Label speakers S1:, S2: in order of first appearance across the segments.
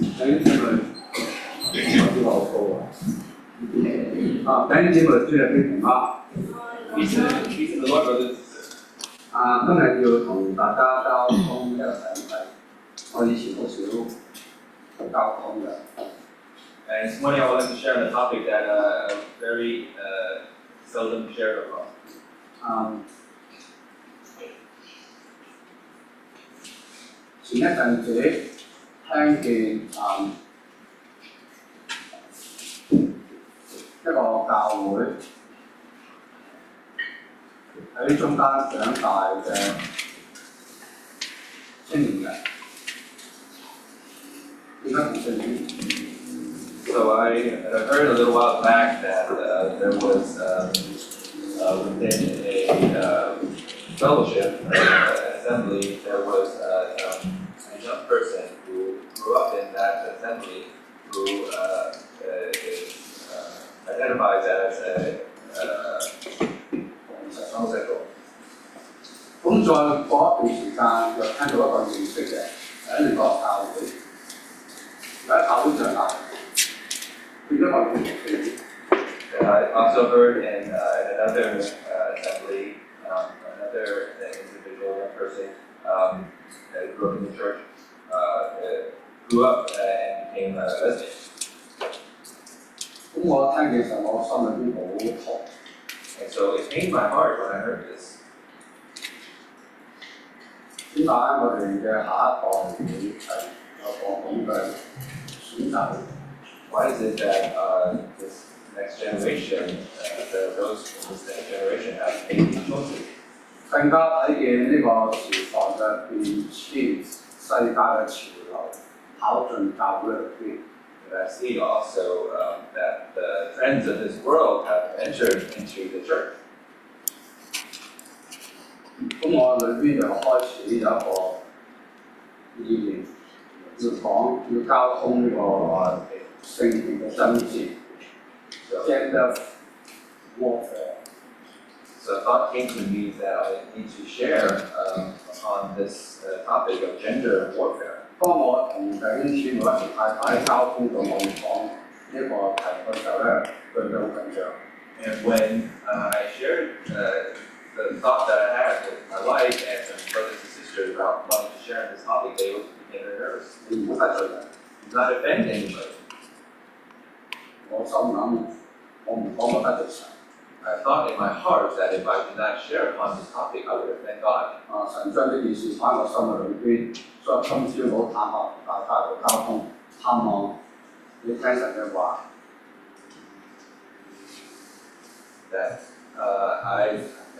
S1: 弟兄姊妹，我知好高啊！弟兄姊妹，主日嘅平安。
S2: Peace of the Lord, brothers and sisters.
S1: 今日要同大家交通一個題目，我以前好少交通嘅。
S2: And this morning I would like to share on a topic that very seldom shared upon.
S1: 前一陣子聽見一個教會喺中間長大嘅青年人，點解唔信主？
S2: So I heard a little while back that there was within a fellowship, assembly, there was a young person who grew up in that assembly who identifies as a homosexual.
S1: 咁再過一段時間，又聽到一個認識嘅喺另一個教會，喺教會長大，變咗個認識。
S2: And I also heard in another assembly, another individual, young person that grew up in the church, grew up and became a lesbian.
S1: 咁我聽嘅時候，我心裏邊好痛。
S2: And so it pained my heart when I heard this.
S1: 點解我哋嘅下一代會係有個咁嘅選擇？
S2: Why is it that this next generation, those from this next generation have made these choices?
S1: 更加睇見呢個時代嘅變遷，世界嘅潮流跑進教會裏邊。
S2: And I see also that the trends of this world have entered into the church.
S1: 咁我裏邊就開始有一個意念，要交通呢個聖潔嘅真摯 ，gender warfare。
S2: So a thought came to me that I need to share on this topic of gender warfare.
S1: 當我同弟兄姊妹一齊太太交通到我哋講呢個題嘅時候咧，佢哋好緊張。
S2: And when I shared the thought that I had with my wife and some brothers and sisters about wanting to share this topic, they became very nervous.
S1: 你唔好得罪人。
S2: Do not offend anybody.
S1: 我心諗，我唔講我得罪神。
S2: I thought in my heart that if I did not share upon this topic, I would offend God.
S1: 神將呢件事放喺我心裏邊，所以今朝好坦白同大家去交通，盼望你聽神嘅話。
S2: That I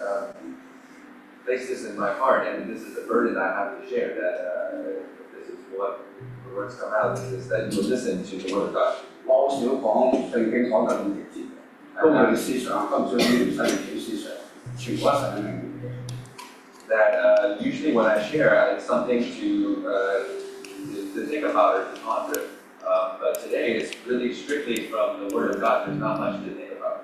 S2: place this in my heart, and this is the burden I have to share. That this is what the words come out. Is that you will listen to the word of God.
S1: 我好少講聖經講得咁直接嘅，都係思想，今朝呢啲細小思想，全部係神嘅命令。
S2: That usually when I share, it's something to think about or to ponder. But today it's really strictly from the word of God. There's not much to think about.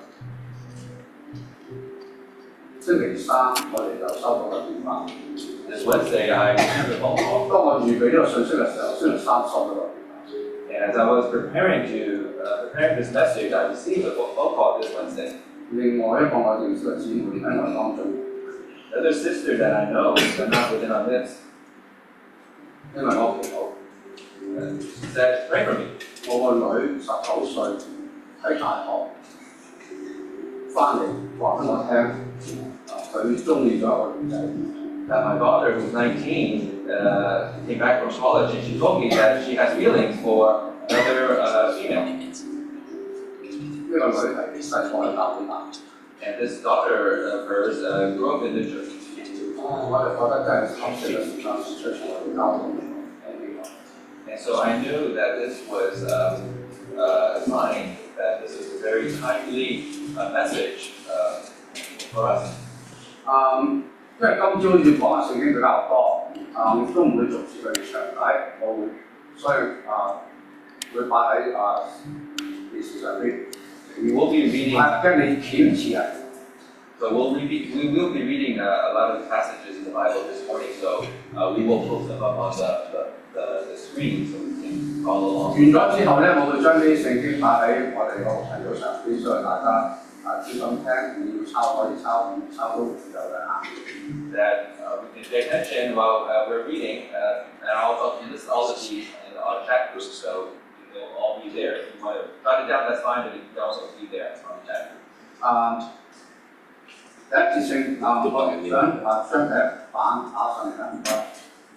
S1: 星期三我哋就收到個電話。
S2: This Wednesday, I received a phone call.
S1: 當我預備呢個信息嘅時候，星期三收到個電話。
S2: And as I was preparing this message, I received a phone call this Wednesday.
S1: 另外一個我認識嘅姊妹喺我當中，
S2: Another sister that I know, but not within our midst,
S1: 因為我祈禱，
S2: she said, "Pray for me."
S1: 我個女19歲喺大學翻嚟話俾我聽，佢中意咗一個女仔。
S2: That my daughter, who's 19, came back from college, and she told me that she has feelings for another female.
S1: 呢個女係細個喺教會大。
S2: And this daughter of hers grew up in the church.
S1: 我哋覺得真係合適嘅時間出場去交通呢個。
S2: And so I knew that this was a sign that this is a very timely message for us.
S1: 因為今朝要講嘅聖經比較多，都唔會逐字去詳解，所以會擺喺電視上邊。
S2: We will be reading.
S1: 跟你似唔似人？
S2: So we will be reading a lot of passages in the Bible this morning. So we will post them up on the screen so we can follow along.
S1: 完咗之後咧，我會將啲聖經擺喺我哋個頻道上邊，所以大家專心聽，你要抄可以抄，唔抄都唔有嘅嚇。
S2: That we can pay attention while we're reading, and also you list all of these in our chat group, so they'll all be there. If you want to write it down, that's fine, but it can also be there on the chat group.
S1: 第一節聖我想將第一版打上嚟啦，唔該。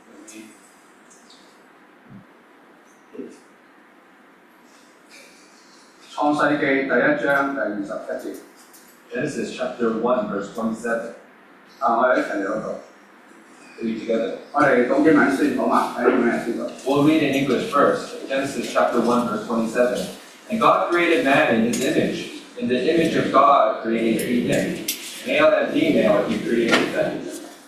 S1: 創世記第一章第27節。
S2: Genesis chapter 1, verse 27.
S1: 我哋一齊嚟嗰度。
S2: Read together.
S1: 我哋讀英文先好嘛？睇英文先讀。
S2: We'll read in English first. Genesis chapter 1, verse 27. And God created man in his image. In the image of God created he him. Male and female he created them.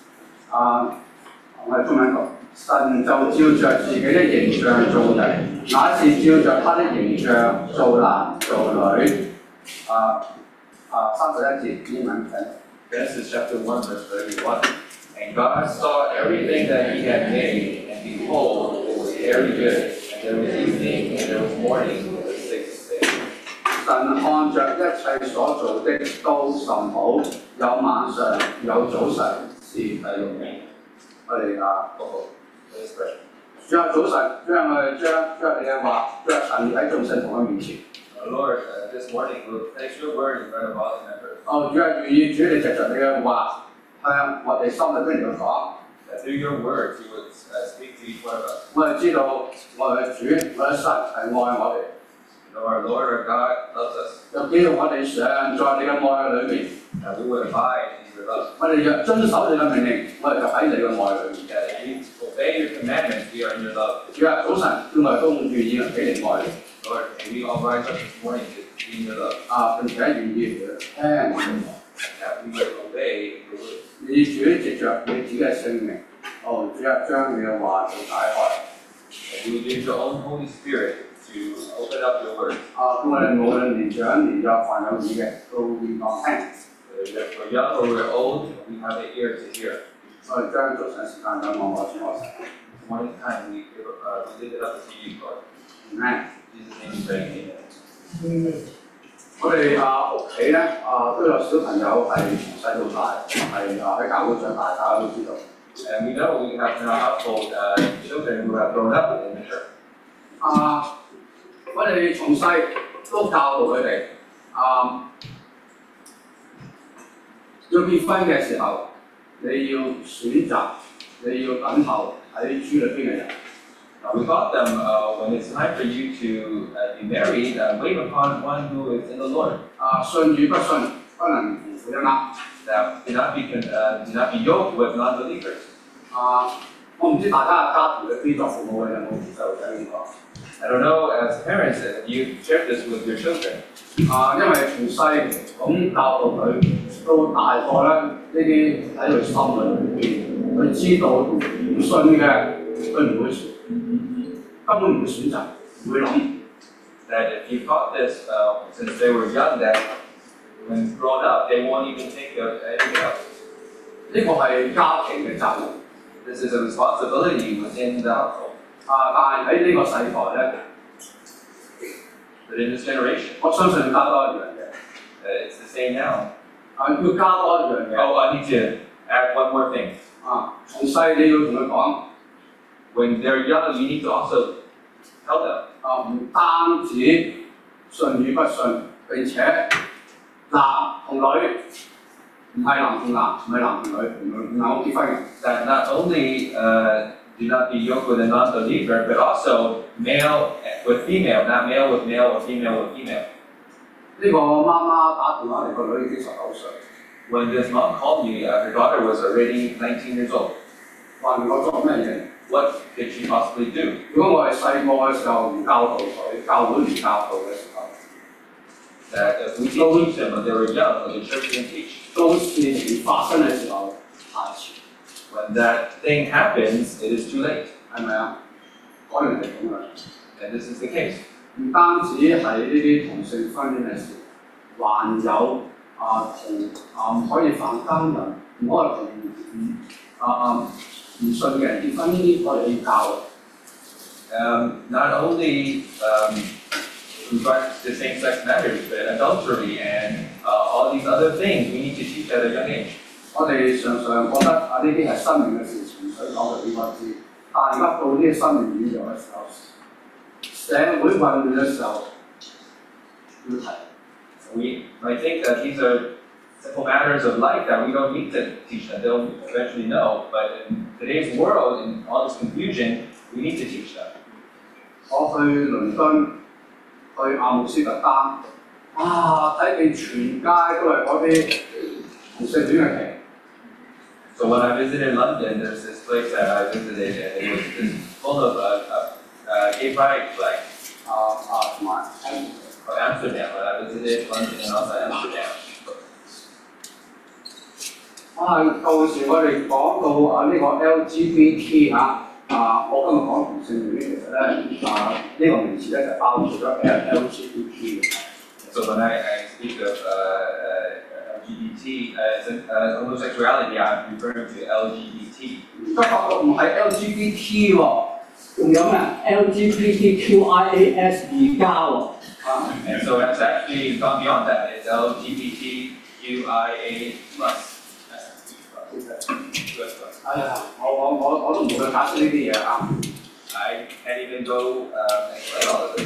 S1: 我哋中文讀。神就照着自己的形象造人，那是照着他的形象造男造女。31節英文睇。
S2: Genesis chapter 1, verse 31. And God saw everything that he had made, and behold, it was very good. And there was evening, and there was morning, the sixth day.
S1: 神看着一切所做的都甚好，有晚上，有早晨，是第六日。我哋主啊，早晨，將你嘅話，將神喺眾聖徒嘅面前。
S2: Lord, this morning we'll place your word in front of all the members.
S1: 主啊，願意主你藉着你嘅話向我哋心裏邊嚟講。
S2: That through your words you would speak to each one of us.
S1: 我哋知道我哋嘅主，我哋神係愛我哋。
S2: Our Lord, our God, loves us.
S1: 又叫我哋常在你嘅愛嘅裏邊。
S2: That we would abide in your love.
S1: 我哋若遵守你嘅命令，我哋就喺你嘅愛裏邊。
S2: That if we obey your commandments, we are in your love.
S1: 主啊，早晨，叫我哋都願意俾你愛。
S2: Lord, may we all rise up this morning to be in your love.
S1: 並且願意聽我哋話。
S2: That we would obey your word.
S1: 你主藉着你自己嘅聖名，主啊，將你嘅話就解開。
S2: And you use your own Holy Spirit to open up your word.
S1: 叫我哋無論年長年幼，凡有耳嘅，都應當聽。
S2: Whether we're young or we're old, we have an ear to hear.
S1: 我哋將早晨時間仰望我主我神。
S2: This morning time, we lift it up to you, Lord.
S1: Amen.
S2: In Jesus' name we pray.
S1: 我哋屋企咧都有小朋友係從細到大係喺教會長大，大家都知道。
S2: And we know we have in our household children who have grown up in the church.
S1: 我哋從細都教導佢哋要結婚嘅時候，你要選擇，你要等候喺主裏邊嘅人。
S2: We taught them when it's time for you to be married, wait upon one who is in the Lord.
S1: 信與不信不能同負一軛。
S2: That do not be yoked with non-believers.
S1: 我唔知大家嘅家庭嘅邊作父母嘅有冇同細路仔呢個？
S2: I don't know, as parents, if you share this with your children.
S1: 因為從細咁教導佢，到大個咧，呢啲喺佢心裏邊，佢知道唔信嘅，佢唔會根本唔會選擇，唔會諗。
S2: That if you taught this since they were young, that when grown up, they won't even think of anything else.
S1: 呢個係家庭嘅責任。
S2: This is a responsibility within the household.
S1: 但係喺呢個世代咧，
S2: But in this generation,
S1: 我相信加多一樣嘢。
S2: it's the same now.
S1: 要加多一樣嘢。
S2: Oh, I need to add one more thing.
S1: 從細你要同佢講。
S2: When they're young, you need to also tell them.
S1: 唔單止信與不信，並且男同女唔係男同男，唔係男同女，唔係好結婚嘅。
S2: That not only do not be yoked with a non-believer, but also male with female, not male with male or female with female.
S1: 呢個媽媽打電話嚟，個女已經19歲。
S2: When this mom called me, her daughter was already 19 years old.
S1: 問我做咩嘢？
S2: What could she possibly do?
S1: 如果我係細個嘅時候唔教導佢，教會唔教導嘅時候，
S2: That if we didn't teach them when they were young, when the church didn't teach,
S1: 到事情發生嘅時候太遲。
S2: when that thing happens, it is too late.
S1: 係咪啊？講完係咁樣。
S2: And this is the case.
S1: 唔單止係呢啲同性婚姻嘅事，還有唔可以犯奸淫，唔可以同唔信嘅人結婚呢啲，我哋要教。
S2: not only regards to same-sex marriage, but adultery and all these other things we need to teach at a young age.
S1: 我哋常常覺得呢啲係新年嘅事情，所以講俾我知。但係而家到呢個新年演講嘅時候，社會混亂嘅時候要提。
S2: I think that these are simple matters of life that we don't need to teach them. They'll eventually know. But in today's world, in all this confusion, we need to teach them.
S1: 我去倫敦，去阿姆斯特丹，睇見全街都係嗰啲同性戀嘅旗。
S2: So when I visited London, there's this place that I visited, and it was just full of gay pride flags.
S1: 同埋
S2: Amsterdam, when I visited London and also Amsterdam.
S1: 到時我哋講到呢個 LGBT 我今日講同性戀其實咧呢個名詞咧就包括咗 LGBT 嘅。
S2: So when I speak of LGBT homosexuality, I'm referring to LGBT.
S1: 而家發覺唔係 LGBT 喎，仲有咩 LGBTQIAS+ 喎。
S2: And so it's actually gone beyond that. It's LGBTQIA+. 我都唔會解釋呢啲嘢I can't even go explain all of this.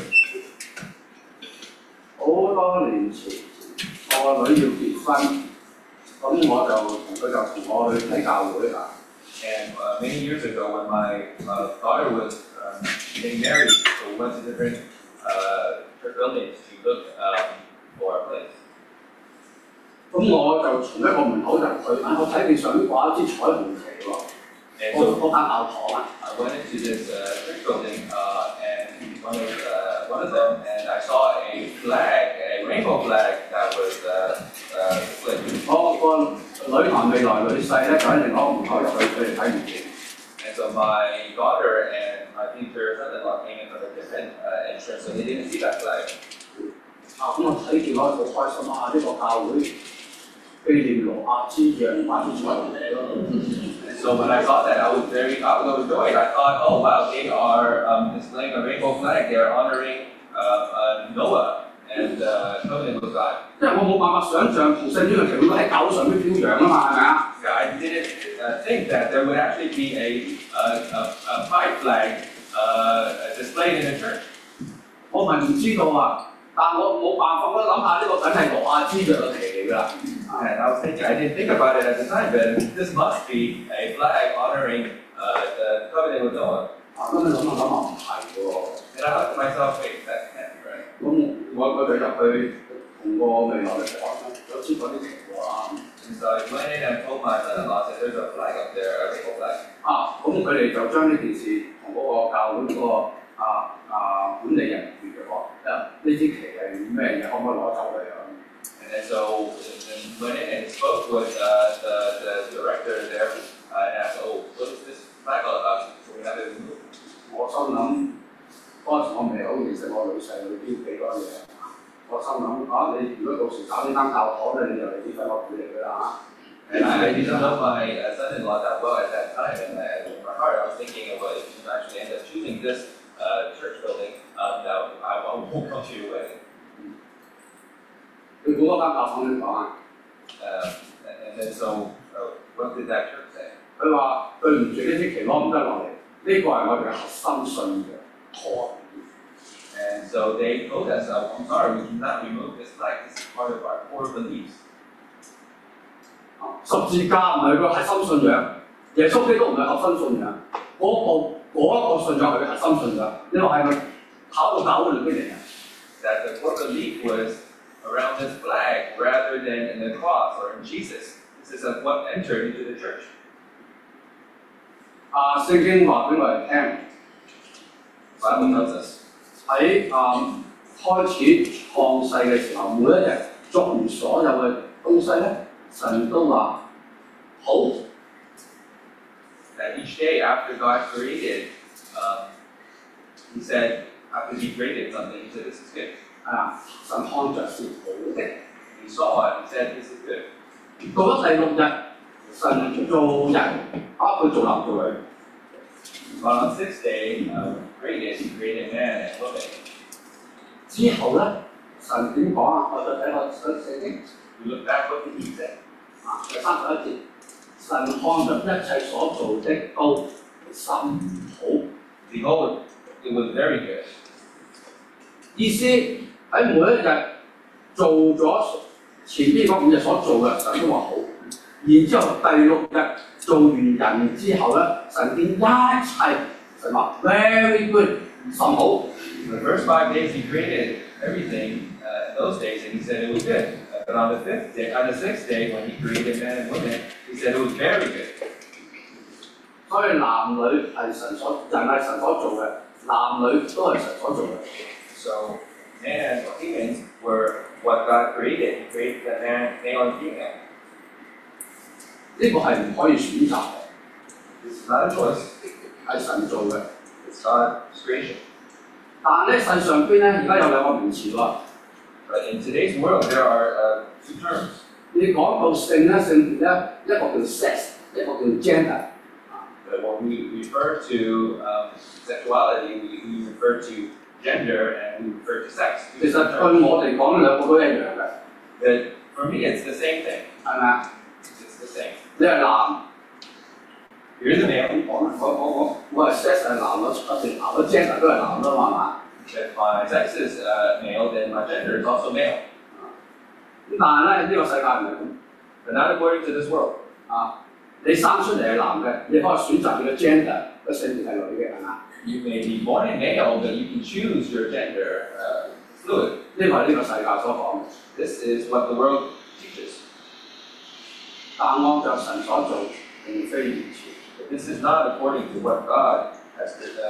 S1: 好多年前，我個女要結婚，咁我就同我去睇教會
S2: And many years ago, when my daughter was getting married, so we went to different church buildings to look for a place.
S1: 咁我就從一個門口入去，我睇見上面掛一支彩虹旗喎。
S2: And so
S1: 嗰間教堂
S2: I went into this church building and one of them, and I saw a flag, a rainbow flag that was displayed.
S1: 我個女同未來女婿咧就喺另外一個門口入去，佢哋睇唔見。
S2: And so my daughter and my future son-in-law came in from a different entrance, so they didn't see that flag.
S1: 咁我睇見我好開心呢個教會紀念羅亞之羊擺啲彩虹旗咯。
S2: So when I saw that, I was overjoyed. I thought, oh wow, they are displaying a rainbow flag. They are honoring Noah and covenant with God.
S1: 因為我冇辦法想像同性戀嘅旗會喺教會上面飄揚啊嘛，係咪啊？
S2: I didn't think that there would actually be a pride flag displayed in a church.
S1: 我唔係唔知道但我冇辦法，我諗下呢個梗係羅亞之羊嘅旗嚟㗎啦。
S2: And I was thinking, I didn't think about it at the time, but this must be a flag honoring the covenant with Noah.
S1: 咁你諗下唔係喎。
S2: And I thought to myself, wait, that can't be right.
S1: 咁我哋入去同個未來嘅講有知嗰啲旗喎。
S2: And so I went in and told my son-in-law that there's a flag up there, a rainbow flag.
S1: 咁佢哋就將呢件事同嗰個教會嗰個管理人員講，呢支旗係咩嘢，可唔可以攞走佢啊？
S2: And then so went in and spoke with the director there and asked, oh, what is this flag all about? So we have it removed.
S1: 我心諗嗰陣時我未好認識我女婿裏邊幾多嘢，我心諗你如果到時搞呢間教堂咧，你就嚟啲廢物嚟㗎啦
S2: And I didn't know my son-in-law that well at that time, and in my heart I was thinking of what if you actually end up choosing this church building, that I won't come to your wedding.
S1: 你估嗰間教堂點講啊？
S2: And then so what did that church say?
S1: 佢話對唔住，呢支旗攞唔得落嚟，呢個係我哋嘅核心信仰。
S2: And so they told us, I'm sorry, we cannot remove this flag. This is part of our core beliefs.
S1: 十字架唔係個核心信仰，耶穌基督唔係核心信仰，嗰個信仰係佢核心信仰。你話係咪考到教會裏邊嚟嘅？
S2: That the core belief was around this flag rather than in the cross or in Jesus. This is what entered into the church.
S1: 聖經話俾我哋聽
S2: Bible tells us
S1: 喺開始創世嘅時候，每一日作完所有嘅東西咧，神都話好。
S2: That each day after God created, He said, after He created something, He said, this is good.
S1: 神看着是好嘅。
S2: He saw it, He said, this is good.
S1: 到咗第六日，神做人，包括做男做女。
S2: But on the sixth day, created, He created man and woman.
S1: 之後咧，神點講啊？我再睇下聖經
S2: We look back, what did He say?
S1: 第31節，神看着一切所做的都甚好。
S2: Behold, it was very good.
S1: 意思喺每一日做咗前邊嗰5日所做嘅，神都話好。然之後第6日做完人之後咧，神見一切，神話 very good， 甚好。
S2: The first 5 days He created everything in those days, and He said it was good. But on the 6th day, when He created man and woman, He said it was very good.
S1: 所以男女係人係神所做嘅，男女都係神所做嘅。
S2: So man or humans were what God created. He created the man, male and female.
S1: 呢個係唔可以選擇嘅，
S2: It's not a choice.
S1: 係神做嘅。
S2: It's God's creation.
S1: 但係咧，世上邊咧，而家有2個名詞喎。
S2: But in today's world, there are 2 terms.
S1: 你講到性咧，性別咧，一個叫 sex， 一個叫 gender。
S2: But when we refer to sexuality, we refer to gender and we refer to sex.
S1: 其實對我哋講兩個都一樣嘅，
S2: But for me, it's the same thing.
S1: 係咪啊？
S2: It's the same.
S1: 你係男，
S2: You're the male.
S1: 我係 sex 係男咯，一條男咯 gender 都係男咯，係嘛？
S2: If my sex is male, then my gender is also male.
S1: 咁但係咧，呢個世界唔係咁
S2: But not according to this world.
S1: 啊！你生出嚟係男嘅，你可以選擇你嘅 gender 個性別係女嘅，係嘛？
S2: You may be born in male, but you can choose your gender fluid.
S1: 呢個係呢個世界所講嘅。
S2: This is what the world teaches.
S1: 但按照神所做，並非如此。
S2: But this is not according to what God has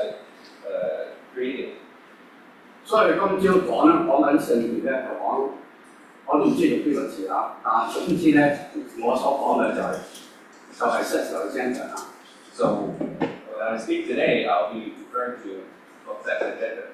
S2: created.
S1: 所以今朝講緊性別咧，就講我都唔知用邊個字啊，但係總之咧，我所講嘅就係 sex 同 gender 啊。
S2: So when I speak today, I'll be referring to both sex and gender.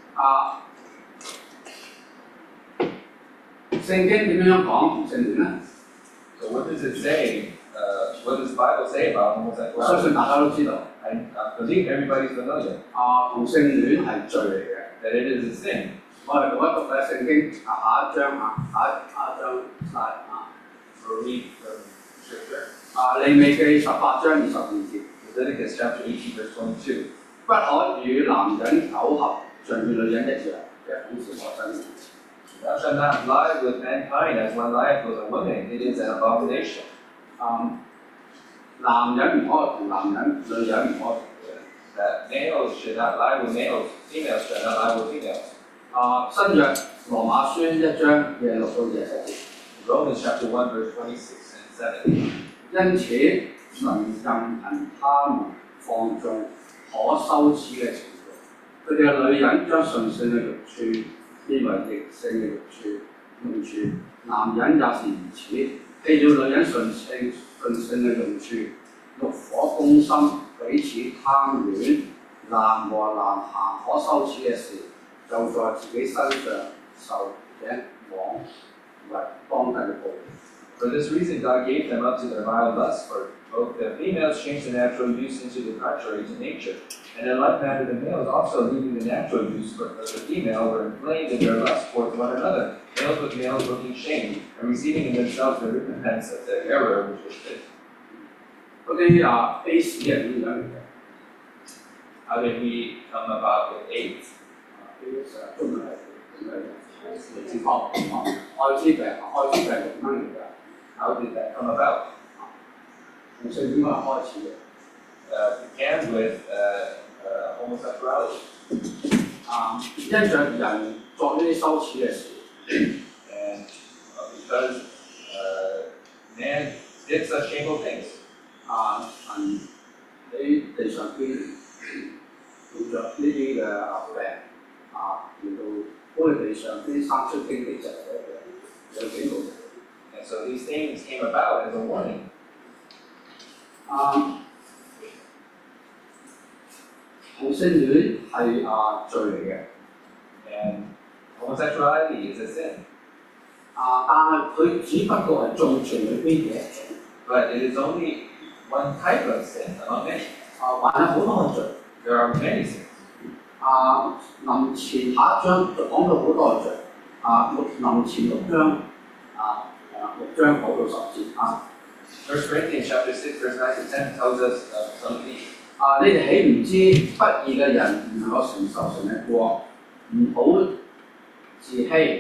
S1: 聖經點樣講同性戀咧？
S2: So what does it say? What does the Bible say about
S1: 我相
S2: homosexuality?
S1: 信大家都知道，
S2: I believe everybody's familiar
S1: 同性戀係罪嚟嘅。
S2: that it is a sin.
S1: 我哋讀一讀咧聖經下一章下一章
S2: We'll read from Scripture.
S1: 利未記18章22節，
S2: Leviticus chapter 18, verse 22.
S1: 不可與男人苟合，像與女人一樣嘅本是可憎。
S2: Thou shalt not lie with mankind as one lieth with a woman. It is an abomination.
S1: 男人唔可以同男人，女人唔可以同女人。
S2: That males should not lie with males, females should not lie with females.
S1: 新約羅馬書1章26到27節。
S2: Romans chapter 1, verse 26 and 7.
S1: 因此，神任憑他們放縱可羞恥嘅情慾，佢哋嘅女人將純性嘅慾處變為逆性嘅用處，男人也是如此，棄了女人純性嘅用處，慾火攻心，彼此貪戀，男和男行可羞恥嘅事，就在自己身上受這枉為當得嘅報應。
S2: For this reason, God gave them up to their vile lusts, for both the females changed the natural use into the contrary to nature. And in like manner, the males also, leaving the natural use of the female, were inflamed in their lust towards one another, males with males looking shame, and receiving in themselves the recompense of their error which was fit.
S1: 嗰啲 AIDS 嘅點樣嚟嘅？
S2: How did we come about with AIDS?
S1: AIDS 中文係點樣嘅？嚟自艾滋病毒點樣嚟㗎？
S2: How did that come about?
S1: 同性戀係開始嘅。
S2: Began with homosexuality.
S1: 因着人作呢啲羞恥嘅事，
S2: And because man did such shameful things,
S1: 神喺地上邊用着呢啲嘅病嚟到幫佢地上邊生出經濟疾病，有幾個人。
S2: and so these things came about as a warning.
S1: 同性戀係罪嚟嘅，
S2: And homosexuality is a sin.
S1: 但係佢只不過係眾罪裏邊嘅一種，
S2: But it is only one type of sin among many.
S1: 還有好多嘅罪。
S2: There are many sins.
S1: 臨前下一章就講到好多章，臨前6章6章9到10節啊。
S2: 1 Corinthians chapter 6 verse 9 to 10 tells us of some of these.
S1: 你哋豈唔知不義嘅人唔能夠承受神嘅國，唔好自欺。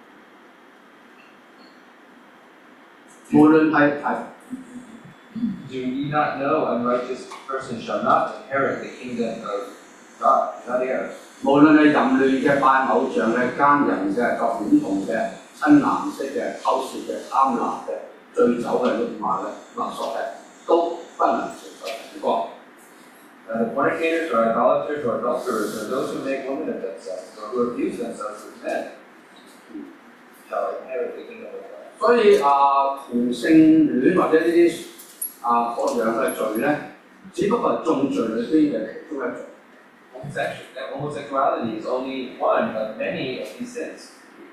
S1: 無論係
S2: Do ye not know unrighteous persons shall not inherit the kingdom of God? Not here.
S1: 無論係淫亂嘅、拜偶像嘅、奸淫嘅、作孌童嘅、親男色嘅、偷竊嘅、貪婪嘅、醉酒嘅、辱罵嘅、勒索嘅，都不能承受神嘅國。
S2: The fornicators or idolaters or adulterers or those who make women of themselves or who abuse themselves with men shall inherit the kingdom of God.
S1: 所以同性戀或者呢啲各樣嘅罪咧，只不過係眾罪裏邊嘅其中一種。
S2: Homosexuality is only one of many of these sins.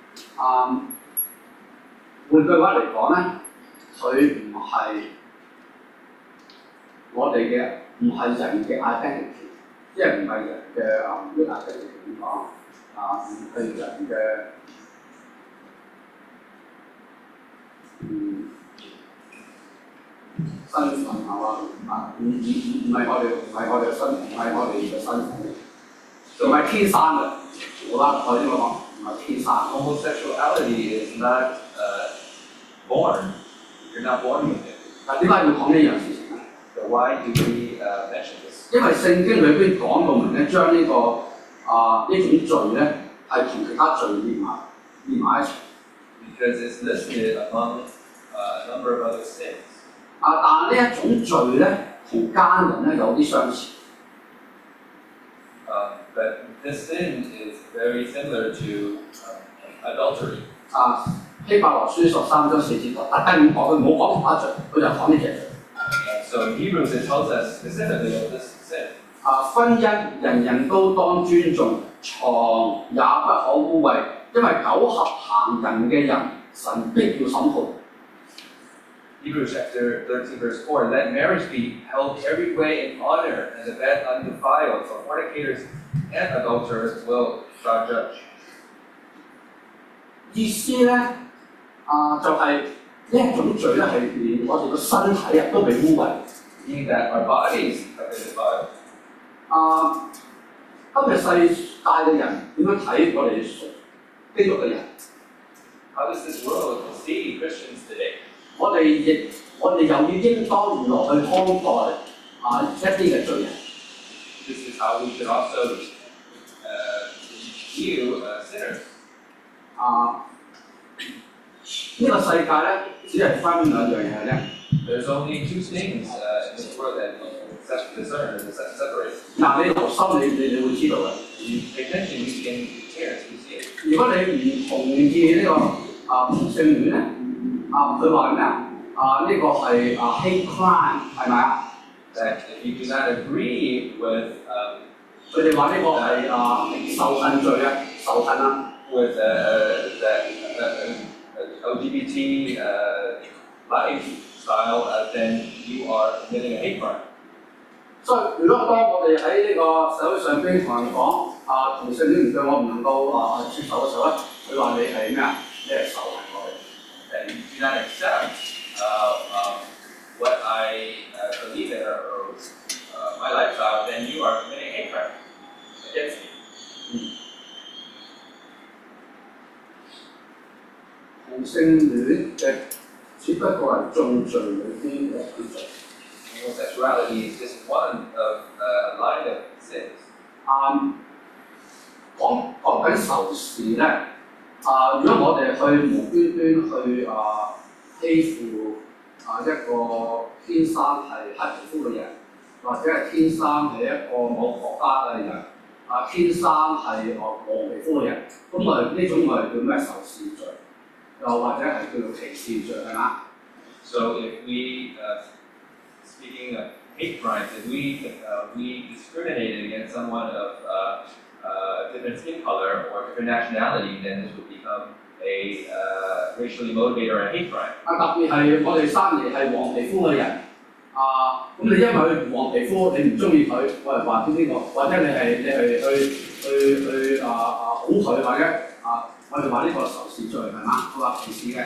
S1: 換句話嚟講咧，佢唔係我哋嘅，唔係人嘅 identity， 即係唔係人嘅咩 identity 點講唔係人嘅身份係嘛唔係我哋嘅身，唔係我哋嘅身份，唔係天生嘅。好啦，我呢個講唔係天生。
S2: Homosexuality is not born. You're not born with it.
S1: 但點解要講呢樣事情咧
S2: So why do we mention this?
S1: 因為聖經裏邊講到明咧，將呢個呢種罪咧係同其他罪連埋一齊。
S2: Because it's listed among a number of other sins.
S1: 但呢一種罪咧同奸淫咧有啲相似。
S2: But this sin is very similar to adultery.
S1: 希伯來書13章4節特登咁講，佢冇講其他罪，佢就講呢隻罪。
S2: So in Hebrews it tells us specifically of this sin.
S1: 婚姻人人都當尊重，床也不可污穢，因為苟合行淫嘅人，神必要審判。
S2: Hebrews chapter 13 verse 4, let marriage be held every way in honor and the bed undefiled, for fornicators and adulterers will God judge.
S1: 意思咧就係呢一種罪咧係連我哋個身體都被污穢。
S2: Meaning that our bodies have been defiled.
S1: 今日世界嘅人點樣睇我哋基督嘅人？
S2: How does this world see Christians today?
S1: 我哋又要應當如何去看待一啲嘅罪人？
S2: This is how we should also view sinners.
S1: 呢個世界咧只係分兩樣嘢啫。
S2: There's only two things in this world that we discern and separate.
S1: 你留心你會知道嘅。
S2: You pay attention, you can hear it, you see it.
S1: 如果你唔同意呢個同性戀咧，佢話咩呢個係hate crime 係咪啊？
S2: That if you do not agree with
S1: 佢哋話呢個係仇恨罪啊，仇恨啊。
S2: with that LGBT lifestyle, then you are committing a hate crime.
S1: 所以如果當我哋喺呢個社會上邊同人講同性戀唔對我唔能夠接受嘅時候咧，佢話你係咩啊？你係仇恨我哋。
S2: That you do not accept what I believe in or my lifestyle, then you are committing a hate crime against me.
S1: 同性戀嘅只不過係眾罪裏邊嘅一罪。
S2: Homosexuality is just one of a line of sins. 講緊仇視咧，如果我哋去無端端去欺負一個天生係黑皮膚嘅人，或者係天生係一個某國家嘅人，天生係黃皮膚嘅人，咁呢種我哋叫咩仇視罪？又或者係叫做歧視罪係嘛 So if we, speaking of hate crimes, if we discriminated against someone of different skin color or different nationality, then this would become a racially motivated or a hate crime.
S1: 特別係我哋生嚟係黃皮膚嘅人， 咁你因為佢黃皮膚，你唔中意佢，我係話邊個？或者你係去好佢，或者我哋話呢個仇視罪係嘛？佢話歧視嘅。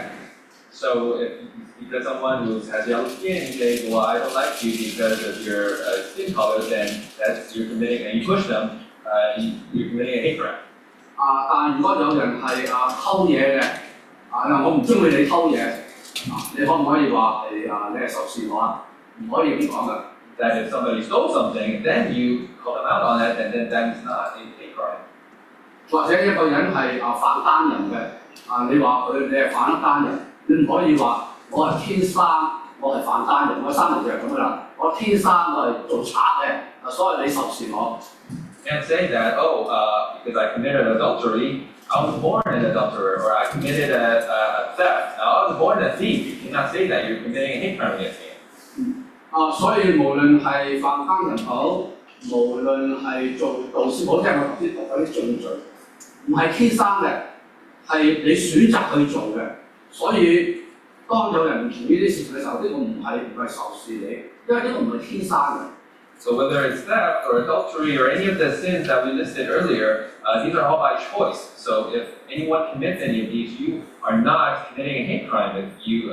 S2: So if because someone who has yellow skin, you say, well, I don't like you because of your skin color, then you're committing, and you push them, you're committing a hate crime.
S1: 但如果有人係偷嘢嘅，我唔中意你偷嘢，你可唔可以話係你係仇視我啊？唔可以咁講㗎。
S2: That if somebody stole something, then you call them out on it, and then that is not a hate crime.
S1: 或者一個人係犯單人嘅，你話你係犯單人，你唔可以話我係天生我係犯單人，我生嚟就係咁㗎啦，我天生我係做賊嘅，所以你仇視我。
S2: Can't say that, because I committed adultery, I was born an adulterer, or I committed a theft, I was born a thief. You cannot say that you're committing a hate crime against me.
S1: 所以無論係犯奸人好，無論係做導師好，即係我頭先讀嗰啲重罪，唔係天生嘅，係你選擇去做嘅。所以當有人唔同意啲事情嘅時候，呢個唔係仇視你，因為呢個唔係天生嘅。
S2: So whether it's theft or adultery or any of the sins that we listed earlier, these are all by choice. So if anyone commits any of these, you are not committing a hate crime if you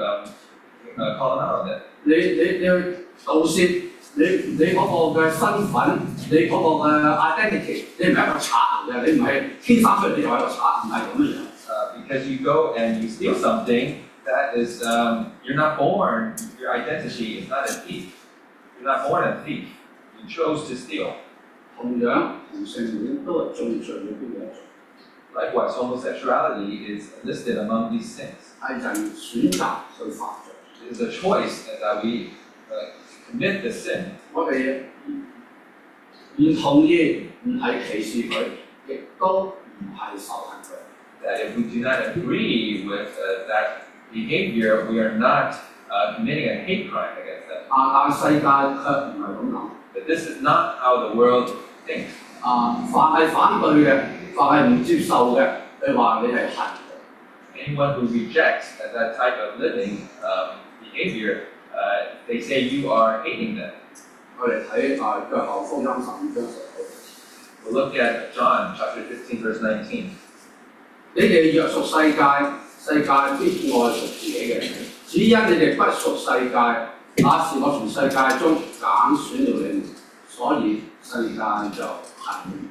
S2: call them out on it.
S1: 你去盜竊，你嗰個嘅身份，你嗰個嘅 identity， 你唔係一個賊嚟嘅，你唔係天生出嚟你就係一個賊，唔係咁樣。
S2: Because you go and you steal something, that is, you're not born, your identity is not a thief. You're not born a thief. You chose to steal.
S1: 同樣，同性戀都係重罪裏邊嘅一種。
S2: Likewise, homosexuality is listed among these sins.
S1: 係人選擇去犯罪。
S2: It is a choice that we commit the sin.
S1: 我哋唔同意，唔係歧視佢，亦都唔係仇恨佢。
S2: That if we do not agree with that behavior, we are not committing a hate crime against them.
S1: 但世界卻唔係咁諗。
S2: But this is not how the world thinks.
S1: 凡係反對嘅，凡係唔接受嘅，佢話你係恨嘅。
S2: Anyone who rejects that type of living behavior, they say you are hating them.
S1: 我哋睇約翰福音15章19。
S2: We'll look at John chapter 15, verse 19.
S1: 你哋若屬世界，世界必愛屬自己嘅；只因你哋不屬世界，那是我從世界中揀選了你們，所以世界就恨你。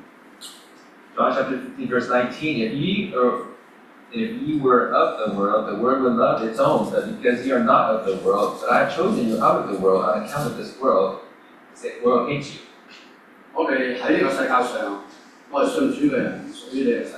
S2: John chapter 15, verse 19. If ye were of the world would love its own. But because ye are not of the world, but I have chosen you out of the world on account of this world, the world hates you.
S1: 我哋喺呢個世界上，我係信主嘅人，唔屬於呢個世界。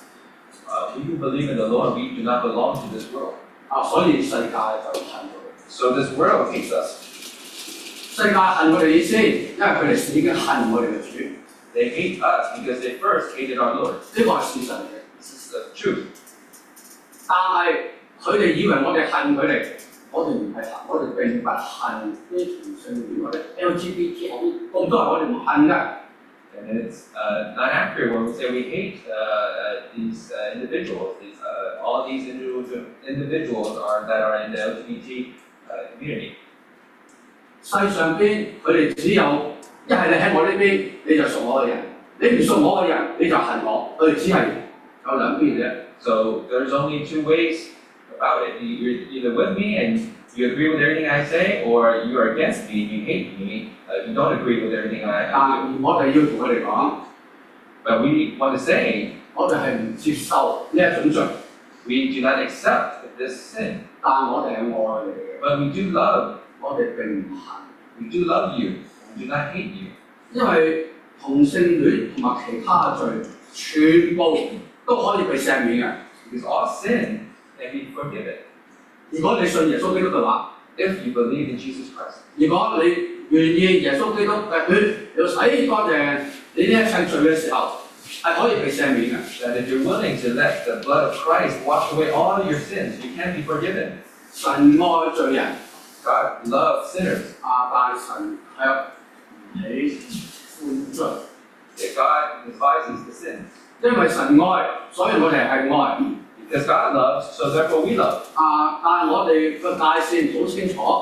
S2: We who believe in the Lord, we do not belong to this world.
S1: 所以世界就恨我哋。
S2: So this world hates us.
S1: 世界恨我哋意思，因為佢哋已經恨我哋嘅主。
S2: They hate us because they first hated our Lord.
S1: 呢個係事實嚟嘅。
S2: This is the truth.
S1: 但係佢哋以為我哋恨佢哋，我哋唔係恨，我哋並不恨啲同性戀或者 LGBT 咁多人我哋唔恨㗎。
S2: And it's not accurate when we say we hate these individuals. All these individuals that are in the LGBT community.
S1: 世上邊佢哋只有一係你喺我呢邊，你就屬我嘅人；你唔屬我嘅人，你就恨我。佢哋只係有兩邊啫。
S2: So there's only two ways about it. You're either with me and you agree with everything I say, or you are against me and you hate me. You don't agree with everything I do.
S1: 我哋要同佢哋講
S2: But we want to say
S1: 我哋係唔接受呢一種罪，
S2: we do not accept this sin.
S1: 但我哋係愛你嘅，
S2: But we do love.
S1: 我哋並唔恨，
S2: We do love you. We do not hate you.
S1: 因為同性戀同埋其他罪全部都可以被赦免嘅。
S2: Because all sin can be forgiven.
S1: 如果你信耶穌基督嘅話，
S2: If you believe in Jesus Christ.
S1: 如果你願意耶穌基督嘅血要洗乾淨你呢一切罪嘅時候，係可以被赦免嘅。
S2: That if you're willing to let the blood of Christ wash away all your sins, you can be forgiven.
S1: 神愛罪人，
S2: God loves sinners.
S1: 但神卻唔起寬罪。
S2: That God despises the sins.
S1: 因為神愛，所以我哋係愛。
S2: Because God loves, so therefore we love.
S1: 但係我哋個界線好清楚，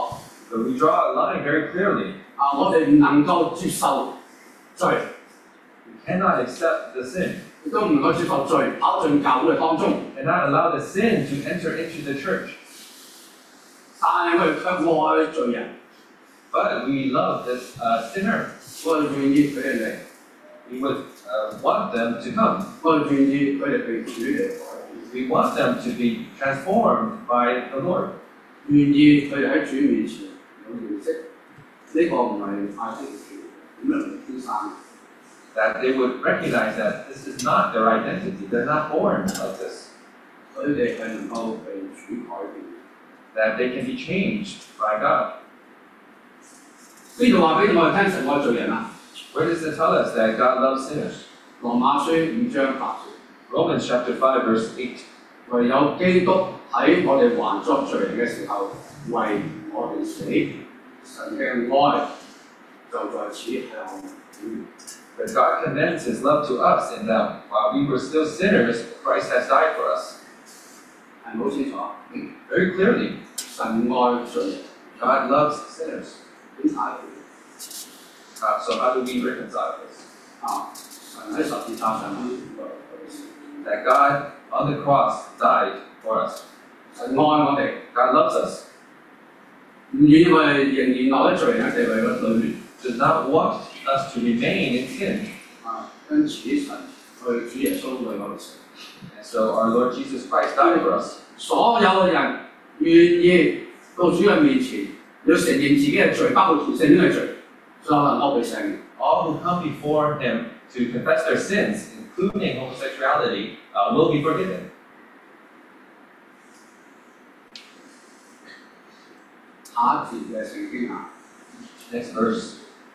S2: So we draw a line very clearly.
S1: 我哋唔能夠接受罪，
S2: We cannot accept the sin.
S1: 亦都唔能夠接受罪跑進教會當中。
S2: Cannot allow the sin to enter into the church.
S1: 但係我哋卻愛罪人，
S2: But we love this sinner.
S1: 我哋願意佢哋嚟，
S2: We would want them to come.
S1: 我哋願意佢哋被主嚟改變，
S2: We want them to be transformed by the Lord.
S1: 願意佢哋喺主面前有認識。呢、個唔係亞洲點樣天生。
S2: That they would recognize that this is not their identity. They're not born of this.
S1: 佢哋係能夠被主改變。
S2: That they can be changed by God.
S1: 邊度話俾我哋聽神愛罪人啊？
S2: Where does it tell us that God loves sinners?
S1: 羅馬書5章8節，
S2: Romans chapter 5 verse 8.
S1: 唯有基督喺我哋還作罪人嘅時候，為我哋死，神嘅愛就在此向顯明。
S2: But God commends His love to us in that while we were still sinners, Christ has died for us.
S1: 係咪好清楚？
S2: Very clearly,
S1: 神愛罪人，
S2: God loves sinners.
S1: 點解？
S2: So how do we reconcile this?
S1: 神喺十字架上邊為我哋死，
S2: That God on the cross died for us.
S1: 神愛我哋，
S2: God loves us.
S1: 唔願意我哋仍然留喺罪人嘅地位嘅裏面。
S2: Does not want us to remain in sin.
S1: 因此神去主耶穌為我哋死。
S2: And so our Lord Jesus Christ died for us.
S1: 所有嘅人願意到主嘅面前，要承認自己嘅罪，包括同性戀嘅罪，就能夠被赦免。
S2: All who come before Him to confess their sins, including homosexuality, will be forgiven.
S1: 下一節嘅聖經啊，
S2: Next verse.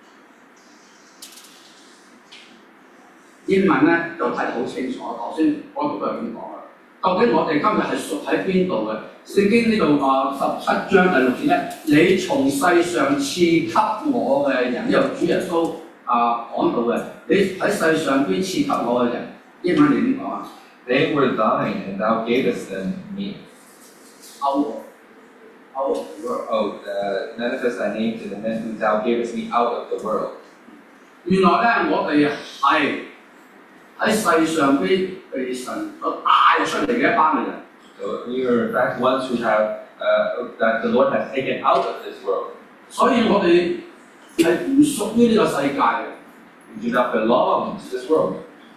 S1: 英文咧就睇得好清楚。頭先嗰度都係咁講啦。究竟我哋今日係屬喺邊度嘅？聖經呢度17章第6節咧，你從世上賜給我嘅人，呢度主耶穌講到嘅，你喺世上邊賜給我嘅人，英文你點講啊
S2: They were thine, and thou gavest them me.
S1: ？Out of the world。
S2: Oh, manifest thy name to the men whom thou gavest me out of the world.
S1: 原來咧，我哋係喺世上邊被神所帶出嚟嘅一班嘅人。
S2: So we are in fact ones who have that the Lord has taken out of this world.
S1: 所以我哋係唔屬於呢個世界嘅。
S2: We do not belong to this world.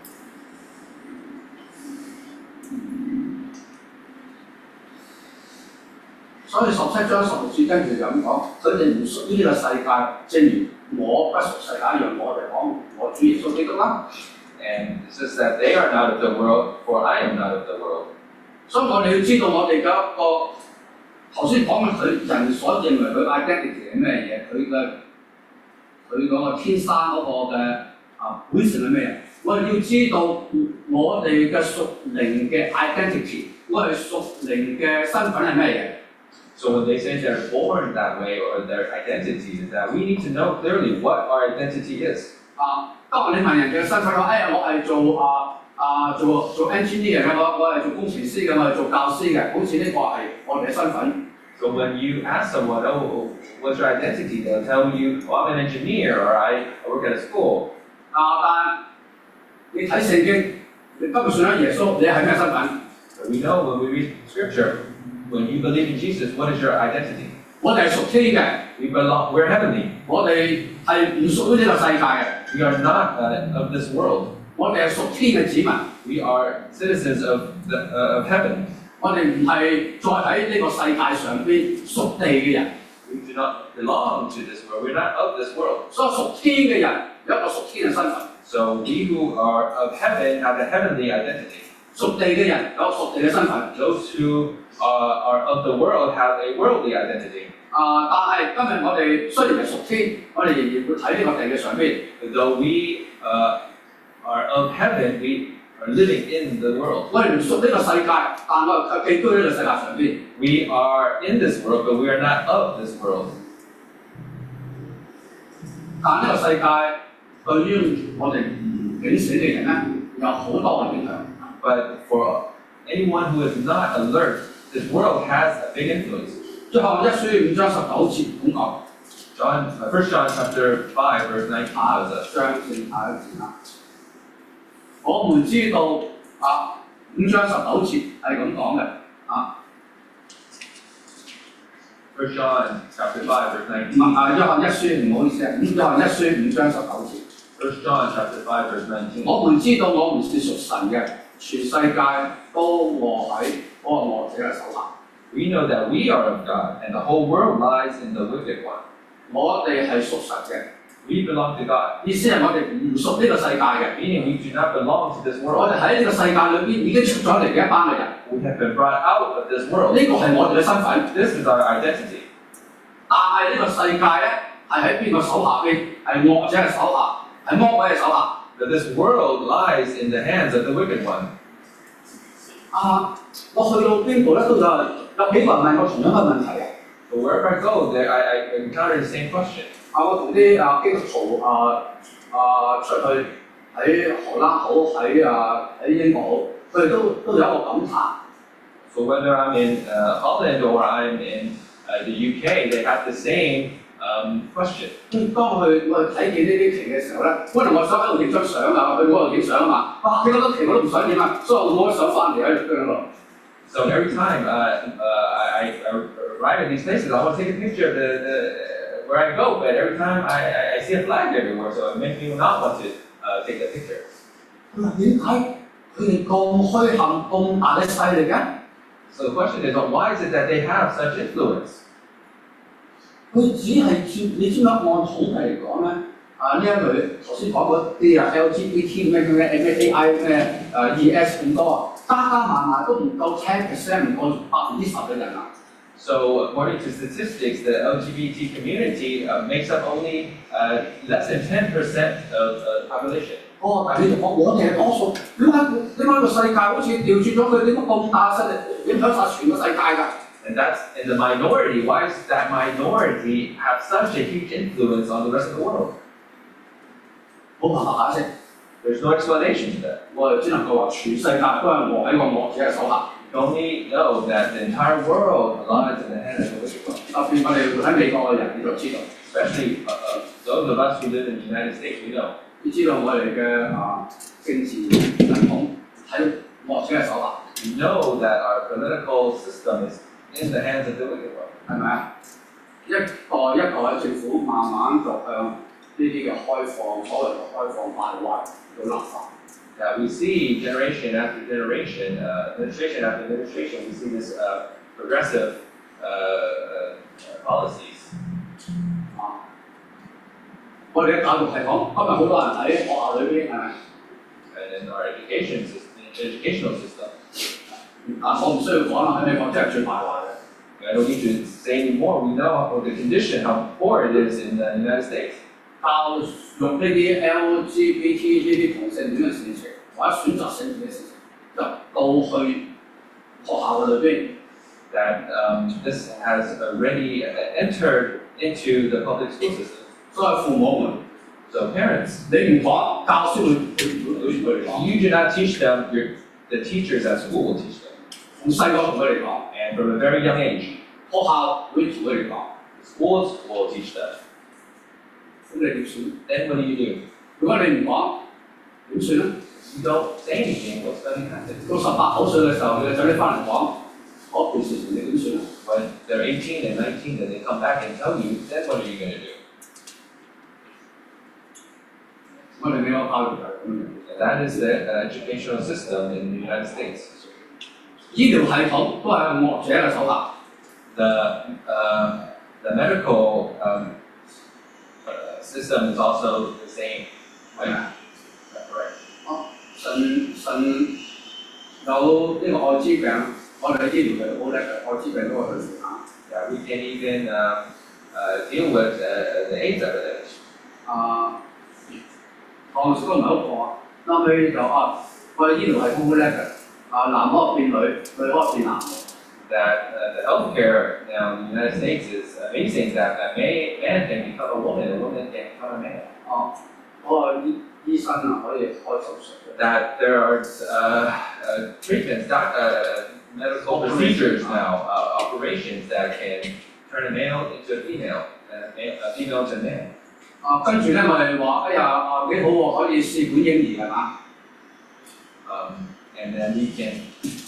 S1: 所以17章16節跟住就咁講，佢哋唔屬於呢個世界，正如我不屬世界一樣。我哋講我主耶穌基督啦。
S2: And it says that they are not of the world, for I am not of the world.
S1: 所以我哋要知道我哋嘅一個頭先講嘅佢人所認為佢 identity 係咩嘢，佢嗰個天生嗰個嘅本性係咩嘢？我哋要知道我哋嘅屬靈嘅 identity， 我哋屬靈嘅身份係咩嘢？
S2: So when they say they're born that way or their identity is that, we need to know clearly what our identity is. 當你問人嘅身份話，我係做 engineer 嘅，我係做工程師嘅，我係做教師嘅，好似呢個係我哋嘅身份。 So when you ask someone, oh, what's your identity? They'll tell you, oh, I'm an engineer or I work at a school.
S1: 但你睇聖經，你今日信咗耶穌，你係咩身份？
S2: But we know when we read Scripture, when you believe in Jesus, what is your identity?
S1: 我哋係屬天嘅，
S2: We're heavenly.
S1: 我哋係唔屬於呢個世界嘅，
S2: We are not of this world.
S1: 我哋係屬天嘅子民，
S2: We are citizens of heaven.
S1: 我哋唔係再喺呢個世界上邊屬地嘅人。
S2: We do not belong to this world. We're not of this world.
S1: 所以屬天嘅人有一個屬天嘅身份，
S2: So we who are of heaven have a heavenly identity.
S1: 屬地嘅人有屬地嘅身份。
S2: Those who are of the world have a worldly identity.
S1: 但係今日我哋雖然係屬天，我哋仍然會睇呢個地嘅上邊。
S2: Though we are of heaven, we are living in the world.
S1: 我哋唔屬呢個世界，但我哋卻寄居喺呢個世界上邊。
S2: We are in this world, but we are not of this world.
S1: 但呢個世界對於我哋唔警醒嘅人咧，有好多嘅影響。
S2: But for anyone who is not alert, this world has a big influence.
S1: 約翰一書5章19節咁講。
S2: 1 John chapter 5 verse 19 tells us.
S1: 下一節啦。我們知道5章19節係咁講嘅
S2: 1 John chapter 5 verse 19.
S1: 約翰一書唔好意思約翰一書5章19節。
S2: 1 John chapter 5 verse 19.
S1: 我們知道我們是屬神嘅，全世界都臥喺嗰個惡者嘅手下。
S2: We know that we are of God, and the whole world lies in the wicked one.
S1: 我哋係屬神嘅，
S2: We belong to God,
S1: 意思係我哋唔屬呢個世界嘅。
S2: meaning we do not belong to this
S1: 我
S2: world.
S1: 哋喺呢個世界裏邊已經出咗嚟嘅一班嘅人，
S2: We have been brought out of this
S1: 呢
S2: world.
S1: 個係我哋嘅身份。
S2: This is our identity.
S1: 但係呢個世界咧係喺邊個手下邊？係惡者嘅手下，係魔鬼嘅手下。
S2: But this world lies in the hands of the wicked one.
S1: 我去到邊度咧都有幾個人問我同樣嘅問題嘅。
S2: But wherever I go, I encounter the same question.
S1: 我同啲基督徒出去喺荷蘭好，喺英國好，佢哋都有一個感嘆。
S2: So whether I'm in Holland or I'm in the UK, they have the same question.
S1: 當我去睇見呢啲旗嘅時候咧，本來我想喺度影張相去嗰度影相嘛，你覺得旗我都唔想影所以我想翻嚟喺度。
S2: So every time I arrive at these places, I want to take a picture of the where I go. But every time I see a flag everywhere, so it makes me not want to take a picture.
S1: 點解佢哋咁虛冚、咁大嘅勢力嘅？
S2: So the question is, why is it that they have such influence?
S1: 佢只係你知唔知按統計嚟講咧？呢一類頭先講嗰啲LGBT 咩 AI 咩ES 咁多加埋都唔夠10%，唔夠10%嘅人啊！
S2: So according to statistics, the LGBT community makes up only less than 10% of the population.
S1: 但係你就講我哋係多數，點解個世界好似調轉咗佢？點解咁大勢力影響晒全個世界㗎？
S2: And that's in the minority. Why does that minority have such a huge influence on the rest of the world?
S1: 冇辦法解釋。
S2: There's no explanation to that.
S1: 我哋只能夠話全世界都係喺個惡者嘅手下。
S2: You only know that the entire world lies in the hands of the wicked one.
S1: 特別我哋活喺美國嘅人，你就知道。
S2: Especially those of us who live in the United States, we know.
S1: 你知道我哋嘅政治系統喺惡者嘅手下。
S2: We know that our political system is in the hands of the wicked one.
S1: 係咪啊？一代一代政府慢慢就向呢啲嘅開放，所謂嘅開放敗壞去立法。
S2: That we see generation after generation, administration after administration, we see this progressive policies.
S1: 我哋嘅教育系統今日好多人喺學校裏邊係咪？
S2: And in our educational system.
S1: 我唔需要講啦，喺美國真係最敗壞嘅。
S2: I don't need to say anymore. We know the condition, how poor it is in the United States.
S1: 教育呢啲 LGBT 呢啲同性戀嘅事情，或者選擇性嘅事情，入到去學校嘅裏邊。
S2: That this has already entered into the public school system.
S1: 所以父母們，
S2: So parents,
S1: 你唔講，教師會對佢哋講。
S2: you do not teach them. The teachers at school will teach them.
S1: 從細個同佢哋講，
S2: And from a very young age,
S1: 學校會同佢哋講。
S2: schools will teach them.
S1: 咁你點算？
S2: Then what do?
S1: 如果你唔講，點算咧？
S2: You don't say anything, what's going to happen?
S1: 到18、9歲嘅時候，你嘅仔女翻嚟講嗰件事情，你點算啊？
S2: When they're 18 and 19 and they come back and tell you, then what are you going to do?
S1: 我哋美國教育就係咁樣。
S2: And that is the educational system in the United States.
S1: 醫療系統都係惡者嘅手下。
S2: The medical system is also the same.
S1: 係咪啊？
S2: Correct.
S1: 神有呢個愛滋病，我哋嘅醫療係好叻嘅，愛滋病都係去負擔。
S2: Yeah, we can even deal with the AIDS epidemic. 唐少都唔係好講，後尾就我哋醫療系統好叻嘅，男可變女，女可變男。 That the healthcare now in the United States is amazing. That a man can become a woman can become a man.
S1: 嗰個醫生可以開手術嘅。
S2: That there are treatments, medical procedures now, operations that can turn a male into a female, and a female to a male.
S1: 跟住咧我哋話，哎呀幾好喎，可以試管嬰兒係嘛
S2: ？And then we can,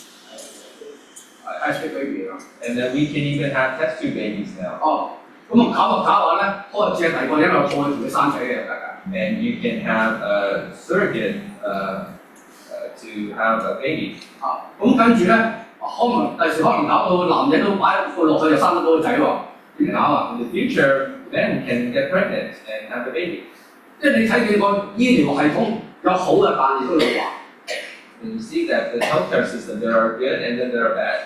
S1: ？test baby 啊。
S2: and then we can even have test tube babies now.
S1: 哦，咁啊搞下咧，可以借第二個人個肚去同佢生仔嘅得㗎。
S2: And you can have a surrogate to have a baby.
S1: 咁跟住咧，可能第時可能搞到男人都擺個落去就生得到個仔喎，點搞啊？
S2: In the future, men can get pregnant and have a baby.
S1: 即係你睇見個醫療系統有好嘅，但亦都有壞。
S2: And you see that the healthcare system, there are good and then there are bad.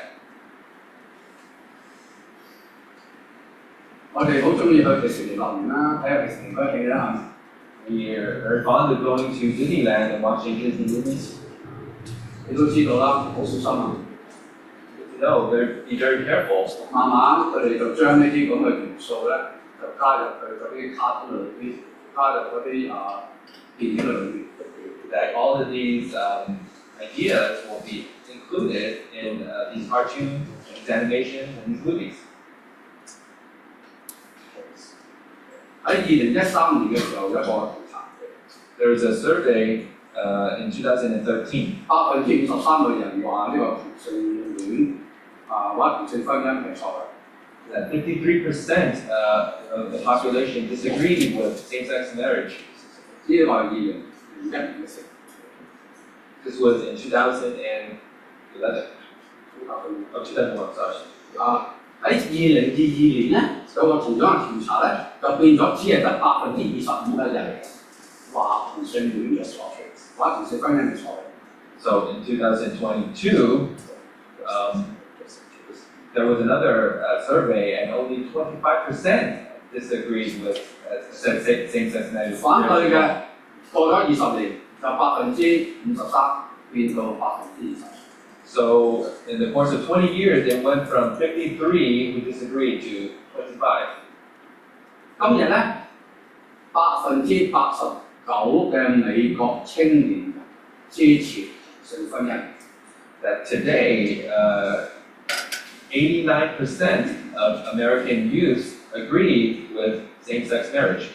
S1: 我哋好中意去迪士尼樂園啦，睇下迪士尼嗰啲戲啦，係咪？
S2: We are very fond of going to Disneyland and watching Disney movies.
S1: 你都知道啦，好小心啊！
S2: No, be very careful.
S1: 慢慢佢哋就將呢啲咁嘅元素咧，就加入佢嗰啲卡通裏邊，加入嗰啲電影裏邊。
S2: That all of these ideas will be included in these cartoons, these animations, and these movies.
S1: 喺2013年嘅時候有一個調查，
S2: There was a survey in 2013.
S1: 53%嘅人話呢個同性戀或者同性婚姻係錯嘅。
S2: That 53% of the population disagreed with same-sex marriage.
S1: 呢個係2001年嘅事。
S2: This was in 2011. Oh, 2001, sorry.
S1: 喺2022年咧，有個同樣嘅調查咧，就變咗只係得25%嘅人話同性戀嘅錯嘅，或者同性婚姻嘅錯嘅。
S2: So in 2022, there was another survey, and only 25% disagreed with same-sex marriage.
S1: 反對嘅過咗20年，就53%變到20%。
S2: So in the course of 20 years, it went from 53 who disagreed to 25.
S1: 今日咧，89%嘅美國青年支持性婚姻。
S2: That today, 89% of American youth agree with same-sex marriage.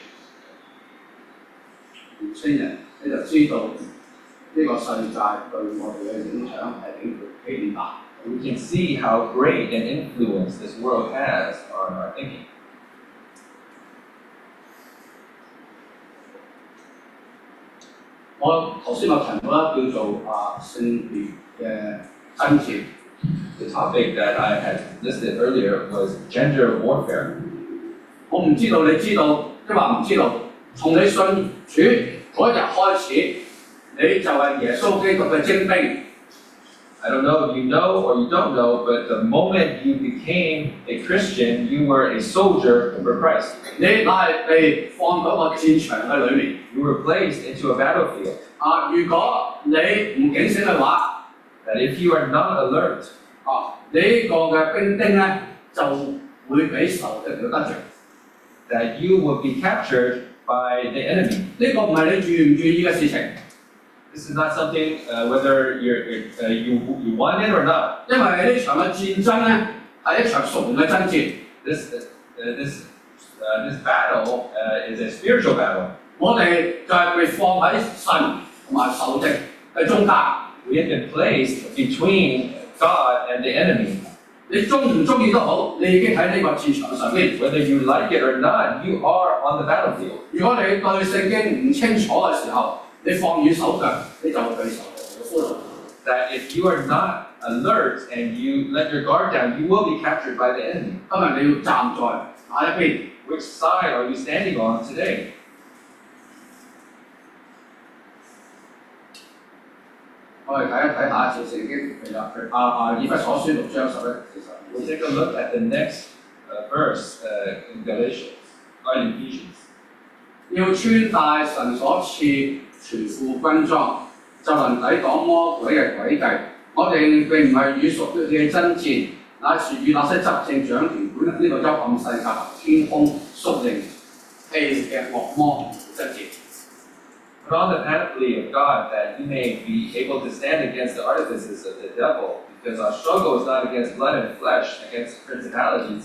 S1: 年青人你就知道呢個世界對我哋嘅影響係幾大。
S2: We can see how great an influence this world has on our thinking.
S1: 我頭先有提到啦，叫做性別嘅爭戰。
S2: The topic that I had listed earlier was gender warfare.
S1: 我唔知道你知道，即係話唔知道。從你信主嗰日開始，你就係耶穌基督嘅精兵。
S2: I don't know if you know or you don't know, but the moment you became a Christian, you were a soldier for Christ.
S1: 你乃係被放到個戰場嘅裏面。
S2: You were placed into a battlefield.
S1: 如果你唔警醒嘅話，
S2: That if you are not alert,
S1: 你呢個嘅兵丁咧就會俾仇敵得著。
S2: that you will be captured by the enemy.
S1: 呢個唔係你願唔願意嘅事情。
S2: This is not something whether you want it or not.
S1: 因為呢場嘅戰爭咧係一場屬靈嘅爭戰。
S2: This battle is a spiritual battle.
S1: 我哋就係被放喺神同埋仇敵嘅中間。
S2: We have been placed between God and the enemy.
S1: 你中唔中意都好，你已經喺呢個戰場上邊。
S2: Whether you like it or not, you are on the battlefield.
S1: 如果你對聖經唔清楚嘅時候，你放軟手腳，你就會被仇敵嘅俘虜。
S2: That if you are not alert and you let your guard down, you will be captured by the enemy.
S1: 今日你要站在哪一邊？
S2: Which side are you standing on today?
S1: 我哋睇一睇下一次聖經，其實以弗所書6章11至12。
S2: We'll take a look at the next verse in Galatians, or in Ephesians.
S1: 要穿戴神所賜全副軍裝，就能抵擋魔鬼嘅詭計。我哋並唔係與屬血嘅爭戰，乃是與那些執政掌權管呢個幽暗世界和天空屬靈氣嘅惡魔爭戰。
S2: Put on the panoply of God that you may be able to stand against the artifices of the devil, because our struggle is not against blood and flesh, against principalities,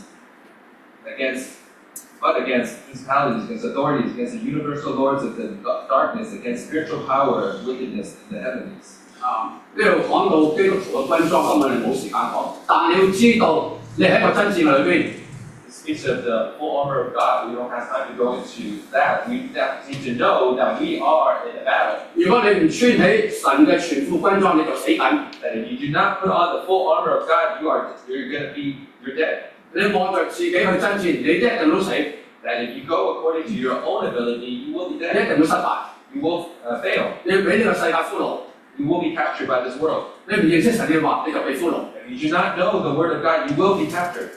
S2: but against principalities, against authorities, against the universal lords of the darkness, against spiritual power of wickedness in the heavens.
S1: 呢度講到基督徒嘅軍裝，咁我哋冇時間講，但你要知道，你喺個爭戰裏邊。
S2: It speaks of the full armor of God. We don't have time to go into that. We need to know that we are in a battle.
S1: 如果你唔穿起神嘅全副軍裝，你就死緊。
S2: That if you do not put on the full armor of God, you're dead.
S1: 你望着自己去爭戰，你一定都死，你
S2: That if you go according to your own ability, you will be
S1: 一
S2: dead.
S1: 定會失敗，
S2: You will fail.
S1: 你要俾呢個世界俘虜。
S2: You will be captured by this world.
S1: 你唔認識神嘅話，你就被俘虜。
S2: If you do not know the word of God, you will be captured.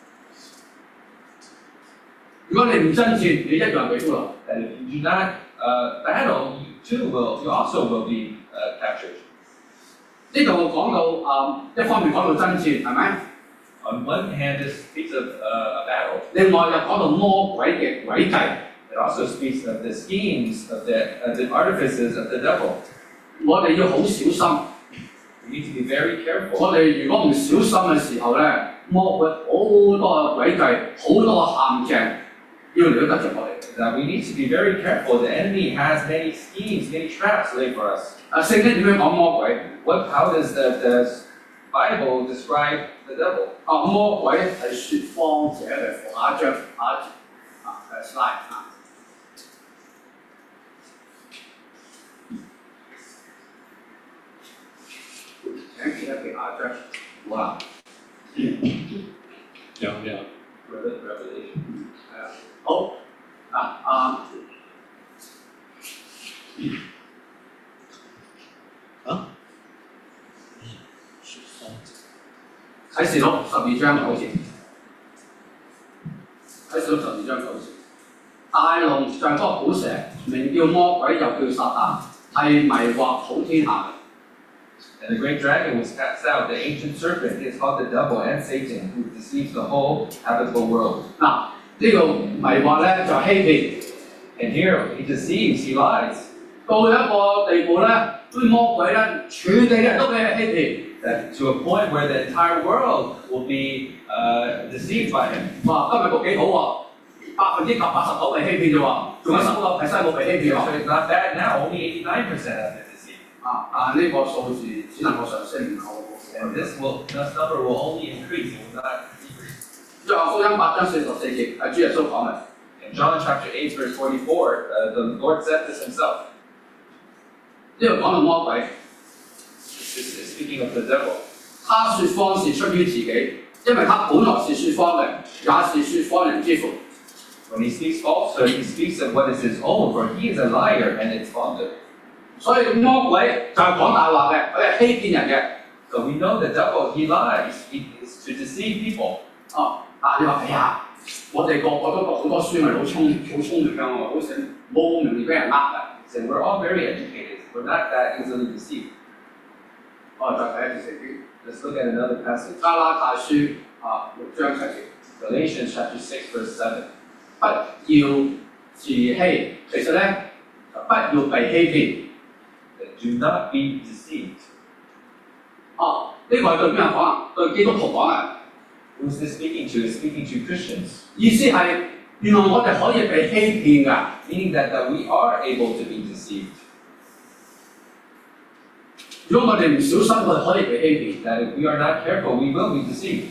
S1: 如果你唔爭戰，你一樣被俘虜。
S2: That if you do not battle, you also will be captured.
S1: 呢度講到一方面講到爭戰，係咪？
S2: On one hand, this speaks of a battle.
S1: 另外又講到魔鬼嘅詭計。
S2: It also speaks of the schemes of the artifices of the devil.
S1: 我哋要好小心。
S2: We need to be very careful.
S1: 我哋如果唔小心嘅時候咧，魔鬼好多詭計，好多陷阱，要嚟到得着我哋。
S2: That we need to be very careful. The enemy has many schemes, many traps laid for us.
S1: 聖經點樣講魔鬼？
S2: How does the Bible describe the devil?
S1: 魔鬼係説謊者嚟，下一張slide 啊。請記得記下一張，好啦。
S3: 有。
S2: Revelation.
S1: 係啊，好啟示錄12章9節，啟示錄12章9節，大龍就係嗰個古蛇，名叫魔鬼，又叫撒旦，係迷惑普天下嘅。
S2: And the great dragon was cast out, the ancient serpent. He is called the devil and Satan, who deceives the whole habitable world.
S1: 嗱，呢個迷惑咧就係欺騙。
S2: And here he deceives, he lies.
S1: 到一個地步咧，啲魔鬼咧，全地人都俾佢欺騙。
S2: That to a point where the entire world will be deceived by him.
S1: 哇！今日都幾好喎，89%被欺騙啫喎，仲有10%冇被欺騙
S2: So
S1: 喎。
S2: it's not bad now, only 89% have been deceived.
S1: 但呢個數字只能夠上升，唔夠。
S2: And this number will only increase, it will not decrease.
S1: 約翰福音8章44節係主耶穌講嘅。
S2: In John chapter 8, verse 44, the Lord said this himself.
S1: 呢度講到魔鬼，
S2: This is speaking of the devil.
S1: 他説謊是出於自己，因為他本來是説謊嘅，也是説謊人之父。
S2: When he speaks falsehood, he speaks of what is his own, for he is a liar and its father.
S1: 所以魔鬼就係講大話嘅，佢係欺騙人嘅。
S2: So we know the devil, he lies, he is to deceive people.
S1: 但係你話哎呀，我哋個個都讀好多書，咪好聰明㗎，我好醒，冇咁容易俾人呃嘅。
S2: So we're all very educated. We're not that easily deceived.
S1: 我哋再睇一次聖經，
S2: Let's look at another passage.
S1: 加拉太書6章7節，
S2: Galatians chapter 6, verse 7.
S1: 不要自欺，其實咧就不要被欺騙。
S2: Do not be deceived.
S1: 呢個係對邊人講啊？對基督徒講啊！
S2: Who is this speaking to? It's speaking to Christians.
S1: 意思係原來我哋可以被欺騙㗎。
S2: Meaning that we are able to be deceived.
S1: 如果我哋唔小心，我哋可以被欺騙。
S2: That if we are not careful, we will be deceived.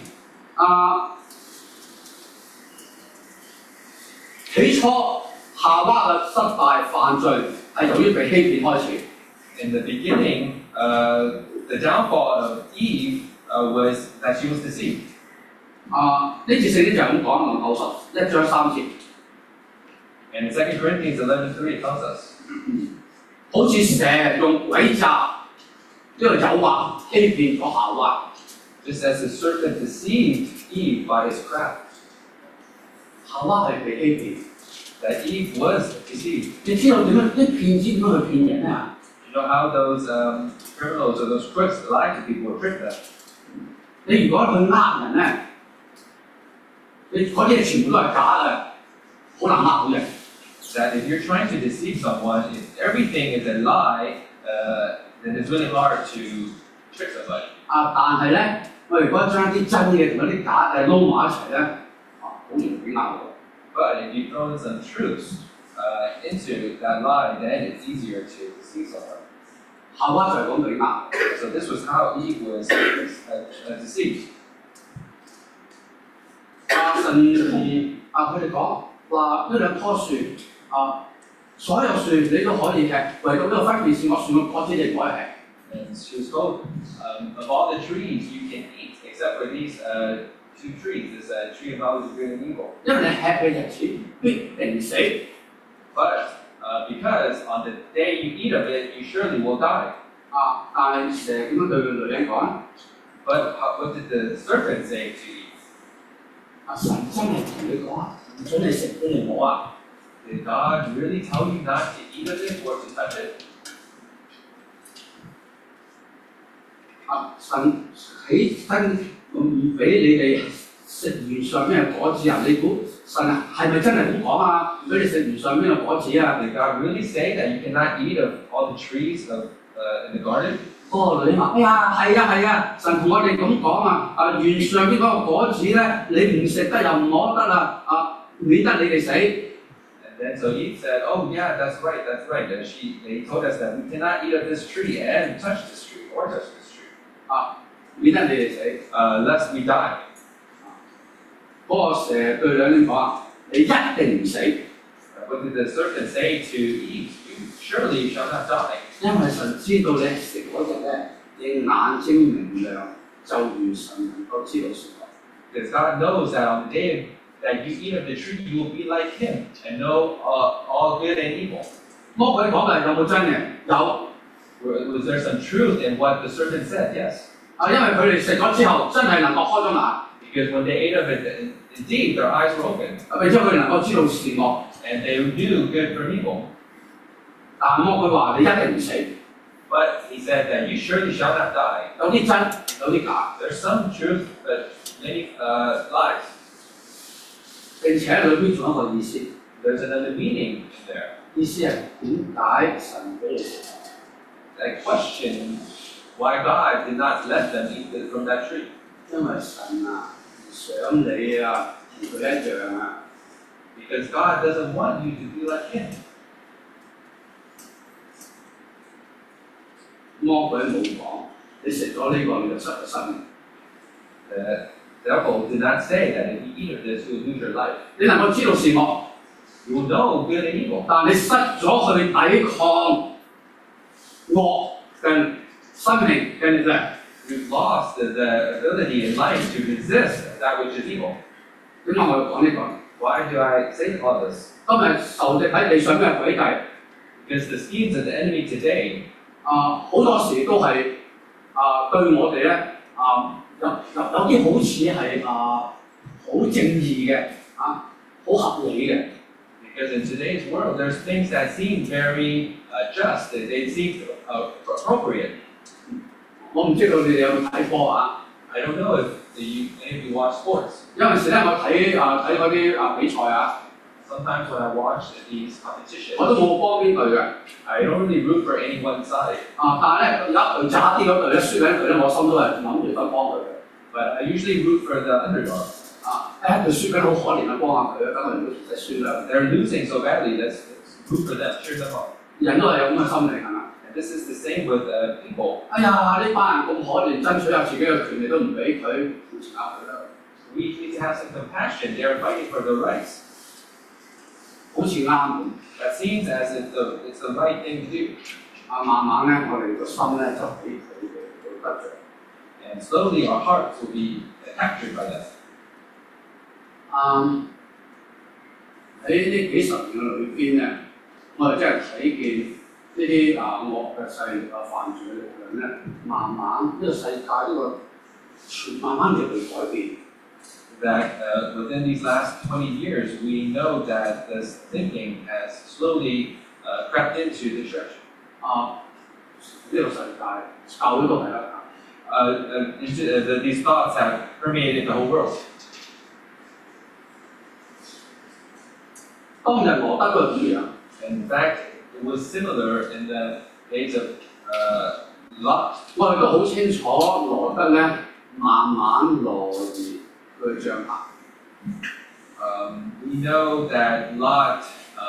S1: 起初夏娃嘅失敗犯罪係由於被欺騙開始。
S2: In the beginning, the downfall of Eve was that she was deceived.
S1: 呢節聖經就係咁講，門口1章3節。
S2: And 2 Corinthians 11:3 tells us,
S1: 好似蛇用詭詐呢個誘惑欺騙咗夏娃。
S2: just as the serpent deceived Eve by his craft,
S1: 夏娃係被欺騙。
S2: that Eve was deceived.
S1: 你知道點樣啲騙子點樣去騙人啊？
S2: You know how those criminals or those crooks lie to people or trick them.
S1: 你如果去呃人咧，你嗰啲嘢全部都係假嘅，好難呃到人。
S2: that if you're trying to deceive someone, if everything is a lie, then it's really hard to trick somebody.
S1: 但係咧，我如果將啲真嘅同嗰啲假嘅撈埋一齊咧，好容易拗嘅。
S2: But if you throw in some truths into that lie, then it's easier to deceive someone.
S1: 夏娃就係咁佢拗。
S2: So this was how Eve was deceived.
S1: 甚至佢哋講話呢兩棵樹所有樹你都可以吃，唯獨呢個分別是我樹嘅果子你唔可以吃。
S2: And she was told, of all the trees you can eat, except for these two trees, this tree of knowledge of good and evil.
S1: 因為你吃嘅日子必定死。
S2: But because on the day you eat of it, you surely will die.
S1: 但係蛇點樣對女人講？
S2: But what did the serpent say to Eve?
S1: 神真係同你講唔准你食，你唔好啊！
S2: Did God really tell you not to eat of it or to touch it?
S1: 神起身唔俾你哋食園上邊嘅果子啊！你估神係咪真係咁講啊？唔俾你食園上邊嘅果子啊
S2: Did God really say that you cannot eat of all the trees in the garden?
S1: 嗰個女話：哎呀，係啊！神同我哋咁講啊！園上邊嗰個果子咧，你唔食得又唔攞得啦！免得你哋死。
S2: And then so Eve said, "Oh yeah, that's right. And they told us that we cannot eat of this tree and touch this tree or touch this tree.
S1: 免得你哋死。
S2: Lest we die."
S1: 嗰個蛇對兩人講啊：你一定唔死，
S2: What did the serpent say to Eve? You surely shall not die.
S1: 因為神知道你食嗰日咧，你眼睛明亮，就如神能夠知道善惡。
S2: Because God knows that on the day that you eat of the tree, you will be like Him and know all good and evil.
S1: 魔鬼講嘅有冇真嘅？有。
S2: Was there some truth in what the serpent said? Yes.
S1: 因為佢哋食咗之後，真係能夠開咗眼。
S2: Because when they ate of it, indeed their eyes were open.
S1: 並且佢哋能夠知道善惡。
S2: And they knew good from evil.
S1: 但魔鬼話你一定唔死。
S2: But he said that you surely shall not die.
S1: 有啲真，有啲假。
S2: There's some truth, but many lies.
S1: 並且裏邊仲有一個意思。
S2: There's another meaning in there.
S1: 意思係點解神俾你食？
S2: That question why God did not let them eat from that tree.
S1: 因為神想你同佢一樣啊。
S2: Because God doesn't want you to be like Him.
S1: 魔鬼冇講，你食咗呢個你就失咗生命。
S2: The devil did not say that if you eat of this, you will lose your life.
S1: 你能夠知道善惡，
S2: You will know good and evil.
S1: 但你失咗去抵抗惡嘅生命嘅力量。
S2: You've lost the ability in life to resist that which is evil.
S1: 點解我要講呢個？
S2: Why do I say all this?
S1: 今日仇敵喺地上邊嘅詭計，
S2: Because the schemes of the enemy today
S1: 好多時都係對我哋咧有啲好似係好正義嘅好合理嘅。
S2: Because in today's world, there's things that seem very just, they seem appropriate.
S1: 我唔知道你哋有冇睇波啊？
S2: I don't know if any of you watch sports.
S1: 有陣時咧，我睇嗰啲比賽啊，
S2: Sometimes when I watch these competitions,
S1: 我都冇幫邊隊嘅。
S2: I don't really root for any one side.
S1: 但係咧有一隊渣啲嗰隊咧輸緊隊咧，我心都係諗住都幫佢嘅。
S2: But I usually root for the underdog.
S1: 佢輸緊好可憐啊，幫下佢啊，等佢唔好實輸啦。
S2: They're losing so badly, let's root for them, cheer them up.
S1: 人都係有咁嘅心理係嘛？
S2: And this is the same with people.
S1: 哎呀，呢班人咁可憐，爭取下自己嘅權利都唔俾佢，扶持下佢啦。
S2: We need to have some compassion. They're fighting for their rights.
S1: 好似啱咁。
S2: That seems as if it's the right thing to do.
S1: 慢慢咧，我哋個心咧就俾佢哋得着。
S2: And slowly our hearts will be captured by them.
S1: 喺呢幾十年嘅裏邊咧，我哋真係睇見呢啲惡嘅勢力犯罪嘅力量咧，慢慢呢個世界呢個慢慢地去改變。
S2: That within these last 20 years, we know that this thinking has slowly crept into the church.
S1: 呢個世界教會都係啦。
S2: These thoughts have permeated the whole world.
S1: 當當日羅德都係咁樣。
S2: In fact, it was similar in the days of Lot.
S1: 我哋都好清楚羅德咧，慢慢挪移佢嘅帳棚。
S2: We know that Lot,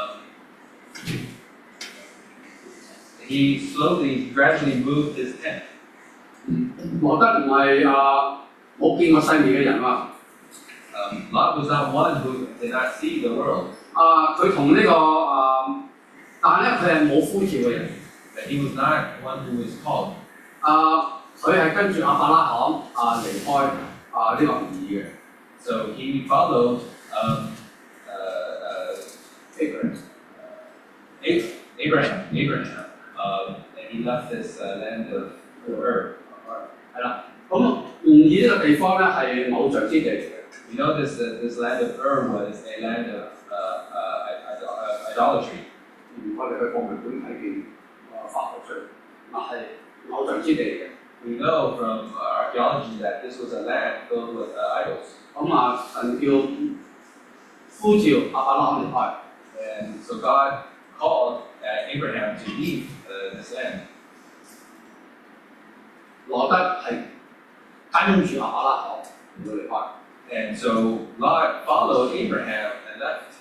S2: he gradually moved his tent.
S1: 羅德唔係冇見過世面嘅人喎。
S2: Lot was not one who did not see the world.
S1: 佢同呢個但係咧佢係冇呼召嘅人。
S2: That he was not one who was called.
S1: 佢係跟住亞伯拉罕離開呢個吾珥嘅。
S2: So he followed Abraham, and he left this land of Ur.
S1: 係啦，咁吾珥呢個地方咧係偶像之地嚟嘅。
S2: We know this land of Ur was a land of idolatry.
S1: 我哋去博物館睇見發掘出係偶像之地嚟嘅。
S2: We know from archaeology that this was a land filled with idols.
S1: 神叫呼召亞伯拉罕離開。
S2: And so God called Abraham to leave this land.
S1: 羅德係跟住亞伯拉罕嚟到離開。
S2: And so Lot followed Abraham and left.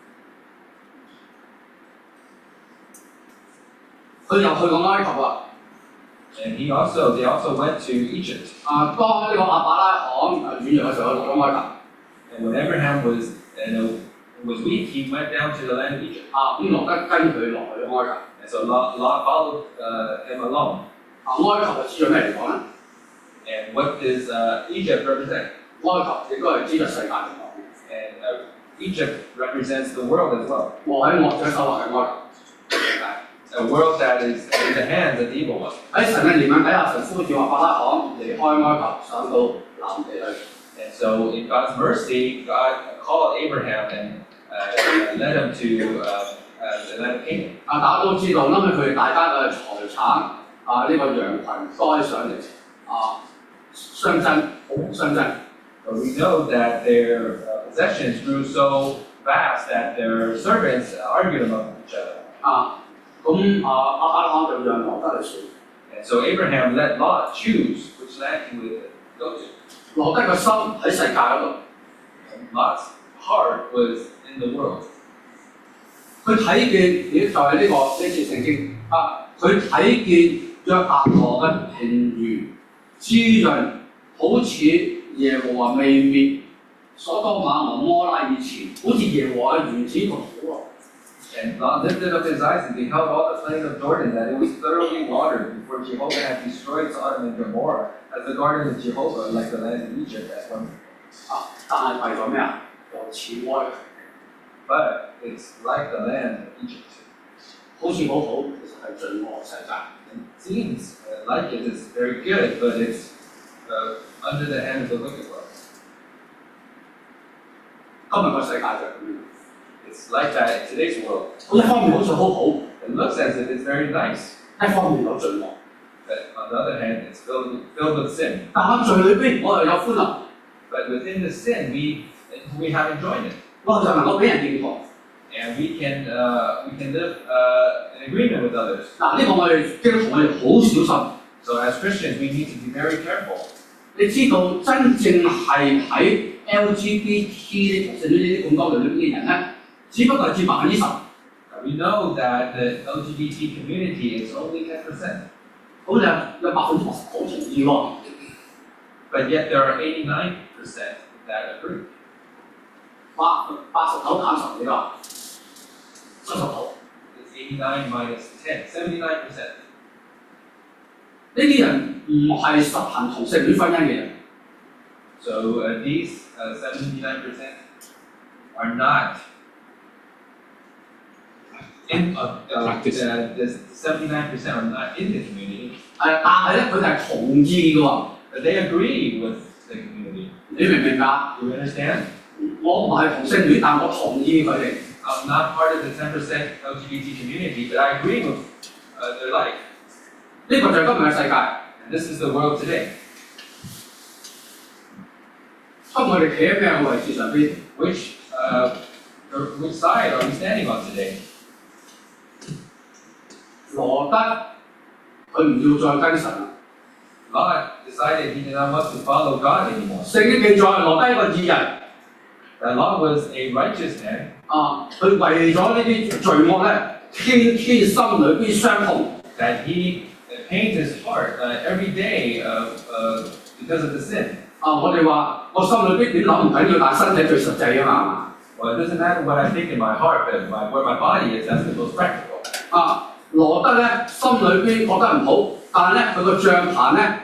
S1: 佢又去過埃及啊。
S2: And they also went to Egypt.
S1: 當呢個亞伯拉罕軟弱嘅時候，落咗埃及。
S2: And when Abraham was weak, he went down to the land of Egypt.
S1: 咁羅德跟佢落去埃及。
S2: And so Lot followed him along.
S1: 埃及係指咗咩嚟講咧？
S2: And what does Egypt represent?
S1: 埃及亦都係指咗世界嚟講。
S2: And Egypt represents the world as well.
S1: 我喺惡者手下嘅埃及。
S2: A world that is in the hands of the evil one.
S1: 喺神嘅憐憫底下，神呼召亞伯拉罕離開埃及，上到南地去。
S2: And so in God's mercy, God called Abraham and led him to the land of Canaan.
S1: 大家都知道，因為佢哋大家嘅財產呢個羊群該上嚟相爭，好相爭。
S2: But we know that their possessions grew so fast that their servants argued among each other.
S1: 咁亞伯拉罕就讓羅德嚟選。
S2: And so Abraham let Lot choose which land he would go to.
S1: 羅德嘅心喺世界嗰度。
S2: Lot's heart was in the world.
S1: 佢睇見已經就係呢次聖經佢睇見約旦河嘅平原滋潤，好似耶和華未滅所多瑪和摩拉以前，好似耶和華嘅原始同好啊。
S2: And Lot lifted up his eyes and beheld all the plain of Jordan, that it was thoroughly watered before Jehovah had destroyed Sodom and Gomorrah, as the garden of Jehovah, like the land of Egypt at one time.
S1: 但係為咗咩啊？又似埃及。
S2: But it's like the land of Egypt.
S1: 好似好好，其實係罪惡世界。
S2: It seems like it is very good, but it's under the hand of the wicked one.
S1: 今日個世界就係咁樣。
S2: It's like that in today's world.
S1: 一方面好似好好，
S2: It looks as if it's very nice,
S1: 一方面有罪惡。
S2: but on the other hand, it's filled with sin.
S1: 但喺罪裏邊，我又有歡樂。
S2: But within the sin, we have enjoyment,
S1: 我就能夠俾人認同。
S2: and we can live in agreement with others.
S1: 呢個我哋基督徒我哋好小心。
S2: So as Christians, we need to be very careful.
S1: 你知道真正係喺 LGBT 同性戀呢啲咁多類裏邊嘅人咧，只不過係佔10%。
S2: We know that the LGBT community is only 10%.
S1: 好似有89%同意喎。
S2: But yet there are 89% that agree.
S1: 89減10幾多？79。
S2: It's 89 minus 10, 79%.
S1: 呢啲人唔係實行同性戀婚姻嘅人。
S2: So these 79% are not in the 79% are not in the community.
S1: 但係咧，佢哋係同意嘅喎。
S2: But they agree with the community.
S1: 你明唔明㗎？
S2: Do you understand?
S1: 我唔係同性戀，但我同意佢哋。
S2: I'm not part of the 10% LGBT community, but I agree with their life.
S1: 呢個就係今日嘅世界。
S2: And this is the world today.
S1: 當我哋企喺咩位置上邊
S2: Which Which side are we standing on today?
S1: 羅德佢唔要再跟神啦。
S2: Lot decided he did not want to follow God anymore.
S1: 聖經記載羅德一個義人
S2: That Lot was a righteous man.
S1: 佢為咗呢啲罪惡咧，天天心裏邊傷痛。
S2: That he pains his heart every day because of the sin.
S1: 我哋話我心裏邊點諗唔緊要，但身體最實際啊嘛。
S2: Well, it doesn't matter what I think in my heart, but where my body is, that's the most practical.
S1: 羅德咧心裏邊覺得唔好，但係咧佢個帳棚咧，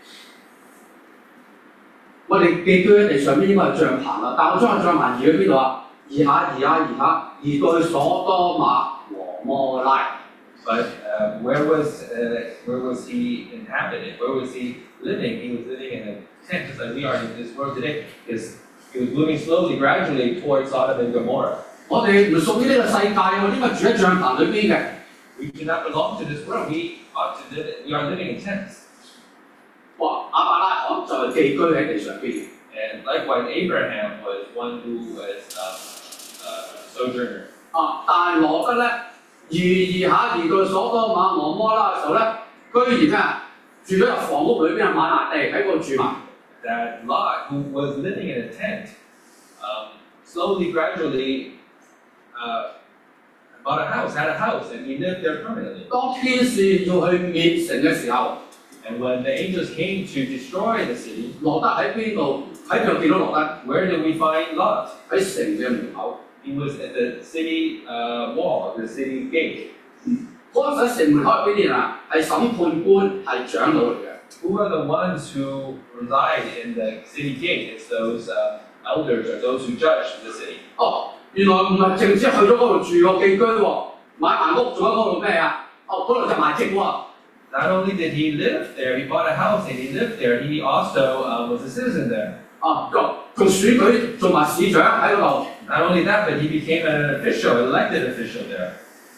S1: 我哋寄居喺地上邊應該係帳棚啦，但我將個帳棚移去邊度啊？移下移到去所多瑪和摩拉。
S2: But where was he inhabited? Where was he living? He was living in a tent, just like we are in this world today. Because he was moving slowly, gradually towards Sodom and Gomorrah.
S1: 我哋唔屬於呢個世界，我應該住喺帳棚裏邊嘅。
S2: We do not belong to this world. We are living in tents.
S1: 哇！亞伯拉罕就係寄居喺地上邊。
S2: And likewise, Abraham was one who was a sojourner.
S1: 但係羅德咧移到所多瑪和摩拉嘅時候咧，居然啊住咗入房屋裏邊買埋地喺嗰度住埋。
S2: That Lot, who was living in a tent, slowly, gradually bought a house, had a house, and he lived there permanently.
S1: 當天使要去滅城嘅時候
S2: And when the angels came to destroy the city,
S1: 羅德喺邊度？喺邊度見到羅德？
S2: where did we find Lot?
S1: 喺城嘅門口。
S2: He was at the city wall, the city gate.
S1: 嗰陣城門口係邊啲人啊？係審判官，係長老嚟嘅。
S2: Who are the ones who reside in the city gate? It's those elders or those who judge the city.
S1: 原來唔係淨止去咗嗰度住個寄居喎，買埋屋，仲喺嗰度咩啊？嗰度就賣職喎。
S2: Not only did he live there, he bought a house and he lived there. He also was a citizen there.
S1: 仲選舉做埋市長喺嗰度。
S2: Not only that, but he became an official, elected official there.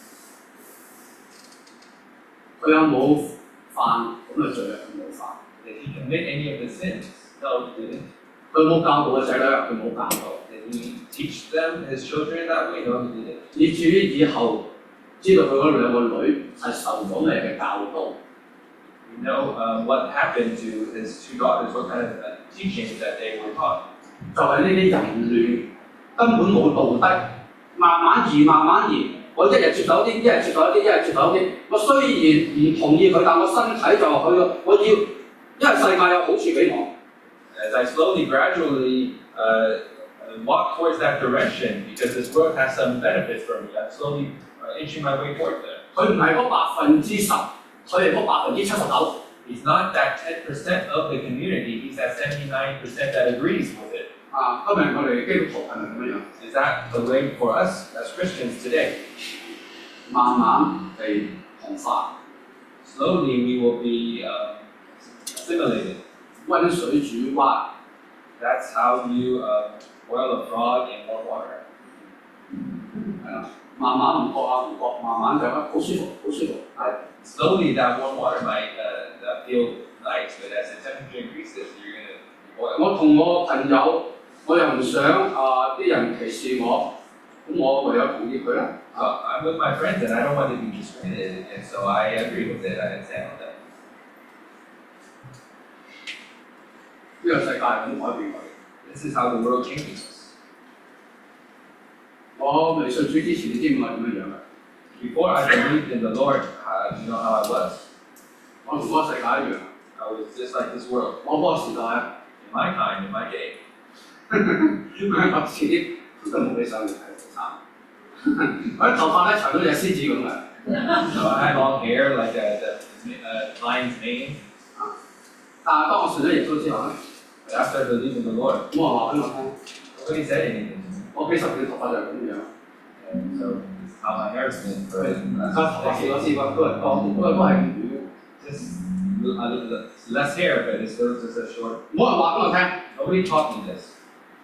S1: 佢有冇犯咁嘅罪啊？佢冇犯。
S2: Did he commit any of the sins? No, he didn't.
S1: 佢冇教導個仔女，佢冇教導。
S2: Did he teach them, his children, that way? No, he didn't.
S1: 以至於以後知道佢嗰兩個女係受咗咩嘅教導。
S2: We know what happened to his two daughters, what kind of teachings that they were taught.
S1: 就係呢啲淫亂，根本冇道德，慢慢移。我一日接受一啲，一日接受一啲，一日接受一啲。我雖然唔同意佢，但我身體就話佢我要，因為世界有好處俾我。
S2: As I slowly, gradually walk towards that direction, because this world has some benefits for me, I'm slowly inching my way towards there.
S1: 佢唔係嗰10%，佢係嗰79%。
S2: He's not that 10% of the community, he's that 79% that agrees with it.
S1: 今日我哋基督徒係咪咁樣？
S2: Is that the way for us as Christians today?
S1: 慢慢地同化。
S2: Slowly we will be assimilated.
S1: 溫水煮蛙。
S2: That's how you boil a frog in warm water.
S1: 係啦，慢慢唔覺，慢慢就好舒服。
S2: Slowly that warm water might feel nice, but as the temperature increases, you're going to boil.
S1: 我同我朋友，我又唔想啲人歧視我，咁我唯有同意佢啦。
S2: So I'm with my friends and I don't want to be discriminated, and so I agree with it. I understand that.
S1: 呢個世界係咁改變佢。
S2: This is how the world changes us.
S1: 我未信主之前，你知唔知我係點樣嘅？
S2: Before I believed in the Lord, you know how I was.
S1: 我同嗰個世界一樣。
S2: I was just like this world.
S1: 我嗰個時代，
S2: In my time, in my day,
S1: 我遲啲都冇你上嚟睇慘。我啲頭髮咧長到隻獅子咁嘅。
S2: so I had long hair like the lion's mane.
S1: 但係當我信咗耶穌之後咧，
S2: But after I believed in the Lord,
S1: 冇人話俾我聽，
S2: nobody said anything.
S1: 我幾十年頭髮就係咁樣。
S2: And so this is how my hair has been for
S1: 頭髮少咗試過，都係多啲，都係唔短。
S2: just less hair, but it's still just a short.
S1: 冇人話俾我聽。
S2: Nobody taught me this.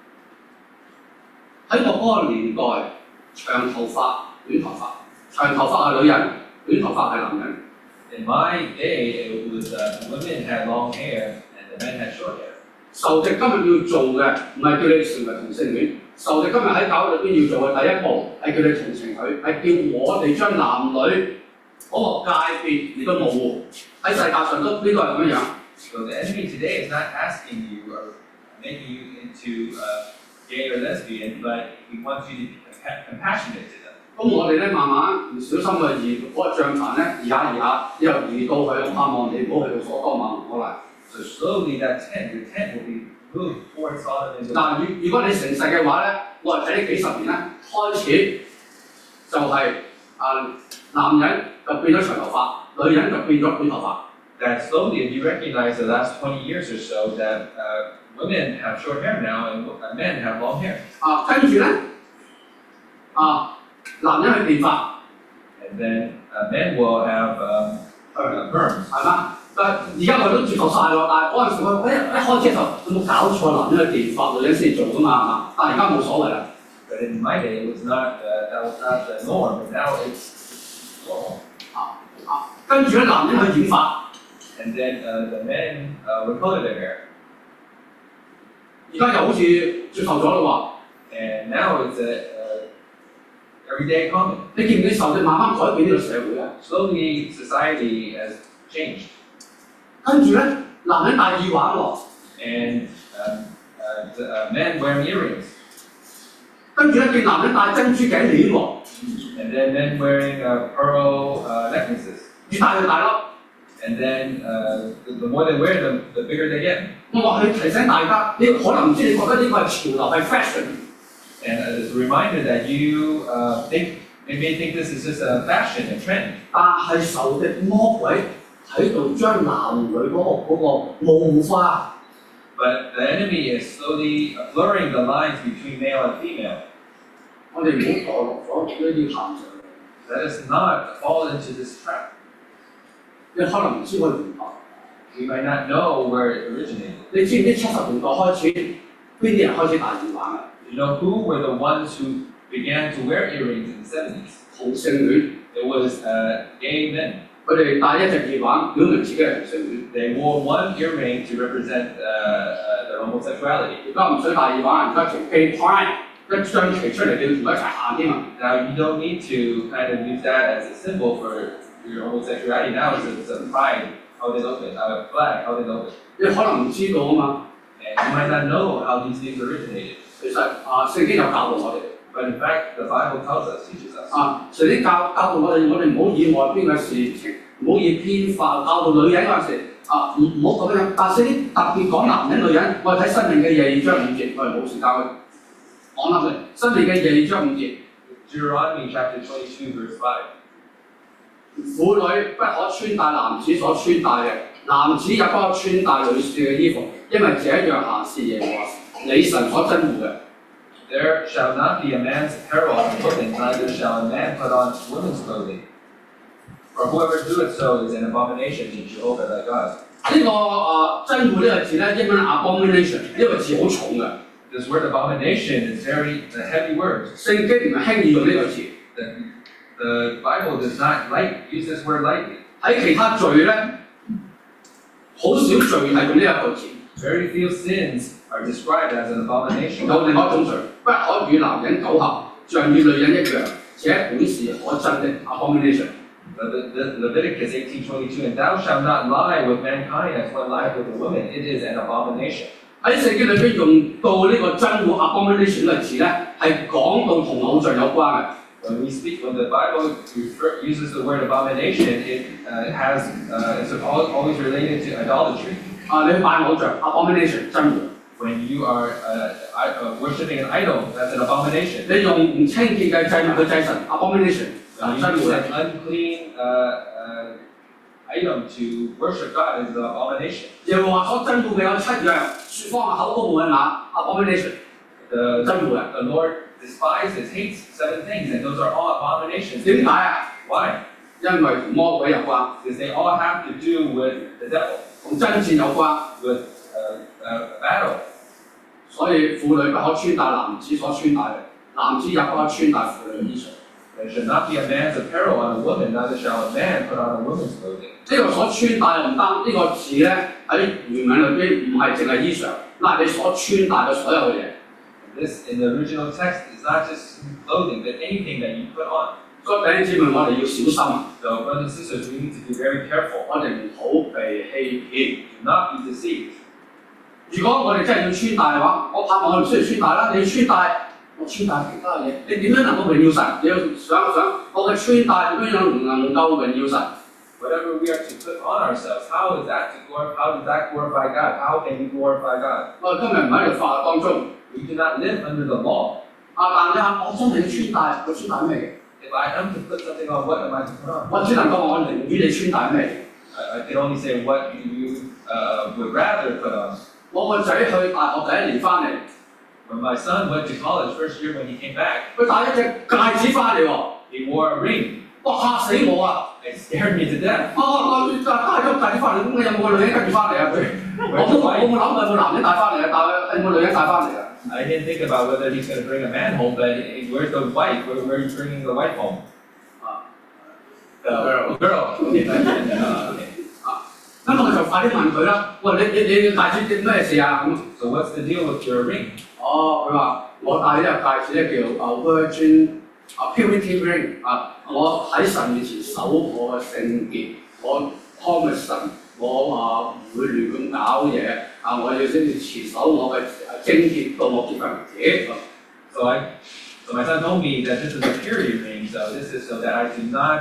S1: 喺我嗰個年代，長頭髮、短頭髮，長頭髮係女人，短頭髮係男人。
S2: In my day, it was women had long hair and the men had short hair.
S1: 仇敵今日要做嘅唔係叫你成為同性戀， 仇敵今日喺教會裏邊要做嘅第一步係叫你同情佢，係叫我哋將男女嗰個界別嚟到模糊。喺世界上都呢個係咁樣。
S2: So the enemy today is not asking you or making you into gay or lesbian, but he wants you to be compassionate to them.
S1: 咁我哋咧慢慢唔小心嘅移嗰個帳棚咧移下，又移到去，我盼望你唔好去到所多瑪俄啦。
S2: So slowly the tent will be moved towards Sodom and Gomorrah.
S1: 嗱，如果你誠實嘅話咧，我係睇呢幾十年咧，開始就係、男人就變咗長頭髮，女人就變咗短頭髮。
S2: That slowly, if you recognize the last 20 years or so, that women have short hair now and men have long hair.
S1: 跟住咧，男人去電髮。
S2: And then men will have perms.
S1: 係嘛？但而家佢都接受晒咯，但係嗰陣時我一開始就有冇搞錯？男人去電髮，女人先做㗎嘛，係嘛？但係而家冇所謂啦。
S2: But in my day, it was not that was not the norm. But now it's normal.
S1: 跟住咧，男人去染髮。
S2: And then the men would color their hair.
S1: 而家又好似接受咗咯
S2: 喎。And now it's everyday common.
S1: 你見唔見受敵慢慢改變呢個社會啊
S2: ？Slowly, society has changed.
S1: 跟住咧，男人戴耳環喎。
S2: And men wearing earrings.
S1: 跟住咧，見男人戴珍珠頸鏈喎。
S2: And then men wearing pearl necklaces.
S1: 越戴越大粒。
S2: And then the more they wear them, the bigger they get.
S1: 我話佢提醒大家，你可能唔知，你覺得呢個係潮流，係 fashion。
S2: And as a reminder that you may think this is just a fashion, a trend.
S1: 但係仇敵魔鬼喺度將男女嗰個模糊化。
S2: But the enemy is slowly blurring the lines between male and female.
S1: 我哋唔好墮落咗呢啲陷阱。
S2: Let us not fall into this trap.
S1: 你可能唔知佢源頭。
S2: We might not know where it originated.
S1: 你知唔知70年代開始邊啲人開始戴耳環啊？
S2: You know who were the ones who began to wear earrings in the 70s?
S1: 同性戀。
S2: It was gay men.
S1: 佢哋戴一隻耳環，表明自己係同性戀。
S2: They wore one earring to represent their homosexuality.
S1: 而家唔使戴耳環，而家條 gay pride 一張旗出嚟，你同佢一齊行添啊
S2: ！Now you don't need to kind of use that as a symbol for your homosexuality. Now it's a pride. How they look it, flag. How they look it.
S1: 你可能唔知道啊嘛。
S2: And you might not know how these things originated.
S1: 其實聖經有教導我哋。
S2: But in fact, the Bible tells us, teaches us.
S1: 聖經教導我哋唔好以外邊嘅事情，唔好以偏化教導女人嗰陣時，唔好咁樣。但聖經特別講男人女人，我哋睇申命記22章5節，我哋冇時間去講啦佢。申命記22章5節。
S2: Deuteronomy chapter 22 verse 5.
S1: 婦女不可穿戴男子所穿戴嘅，男子也不可穿戴女士嘅衣服，因為這樣行是耶和華你神所憎惡嘅。
S2: There shall not be a man's apparel on a woman, neither shall a man put on woman's clothing. For whoever doeth so is an abomination to Jehovah thy God.
S1: 呢個憎惡呢個字咧，英文 abomination 呢個字好重嘅。
S2: This word abomination is a heavy word.
S1: 聖經唔係輕易用呢個字。
S2: The Bible does not use this word lightly.
S1: 喺其他罪咧，好少罪係用呢一個字。
S2: Very few sins are described as an abomination.
S1: 有另外一種罪，不可與男人苟合，像與女人一樣，這本是可憎的 abomination。
S2: Leviticus 18:22, and thou shalt not lie with mankind as one lieth with a woman. It is an abomination.
S1: 喺聖經裏邊用到呢個憎惡 abomination 呢個字咧，係講到同偶像有關嘅。
S2: When the Bible uses the word abomination, it's always related to idolatry.
S1: 你去拜偶像 abomination 憎惡。
S2: When you are worshiping an idol, that's an abomination.
S1: 你用唔清潔嘅祭物去祭神 abomination 憎惡。
S2: An unclean item to worship God is an abomination.
S1: 耶和華所憎惡嘅有7樣，説謊口都冇人拿 abomination 憎惡嘅。
S2: The Lord despises, hates 7 things, and those are all abominations.
S1: 點解啊
S2: ？Why?
S1: 因為同魔鬼有關。
S2: Because they all have to do with the devil.
S1: 同爭戰有關。
S2: With battle.
S1: 所以婦女不可穿戴男子所穿戴嘅，男子也不可穿戴婦女嘅衣裳。
S2: There should not be a man's apparel on a woman, neither shall a man put on a woman's clothing.
S1: 呢個所穿戴唔單呢個字咧喺原文裏邊唔係淨係衣裳，嗱你所穿戴嘅所有嘅嘢。
S2: This in the original text is not just clothing, but anything that you put on.
S1: 所以弟兄姊妹，我哋要小心，
S2: So brothers and sisters, we need to be very careful.
S1: 我哋唔好被欺騙。
S2: Do not be deceived.
S1: 如果我哋真係要穿戴嘅話，我盼望我哋需要穿戴啦。你要穿戴，我穿戴其他嘢，你點樣能夠榮耀神？你要想一想，我嘅穿戴點樣能夠榮耀神？
S2: Whatever we are to put on ourselves, how does that glorify God? How can we glorify God?
S1: 我哋今日唔喺律法當中，
S2: We do not live under the law.
S1: 但你下我真係要穿戴，我穿戴咩？
S2: If I am to put something on, what am I to put on?
S1: 我只能夠話我寧願你穿戴咩？
S2: I can only say what you would rather put on.
S1: 我個仔去大學第一年翻嚟，
S2: When my son went to college first year, when he came back,
S1: 佢戴一隻戒指翻嚟喎，
S2: he wore a ring.
S1: 哇嚇死我啊！
S2: It scared me to death.
S1: 我戴咗個戒指翻嚟，咁你有冇個女人跟住翻嚟啊？佢我冇諗過有冇男人帶翻嚟啊，但係有冇女人帶翻嚟啊？
S2: I didn't think about whether he's going to bring a man home, but where's the wife? Where are you bringing the wife home?
S1: Girl.
S2: Girl. Okay. Okay.
S1: 咁我就快啲問佢啦。喂，你戒指咩事啊？咁
S2: So what's the deal with your ring?
S1: 佢話我戴呢個戒指咧叫Virgin Purity Ring 我喺神面前守我嘅聖潔，我 promise 神，我唔會亂咁搞嘢我要先至持守我嘅貞潔到我結婚為止。
S2: So my son told me that this is a purity ring. So this is so that I do not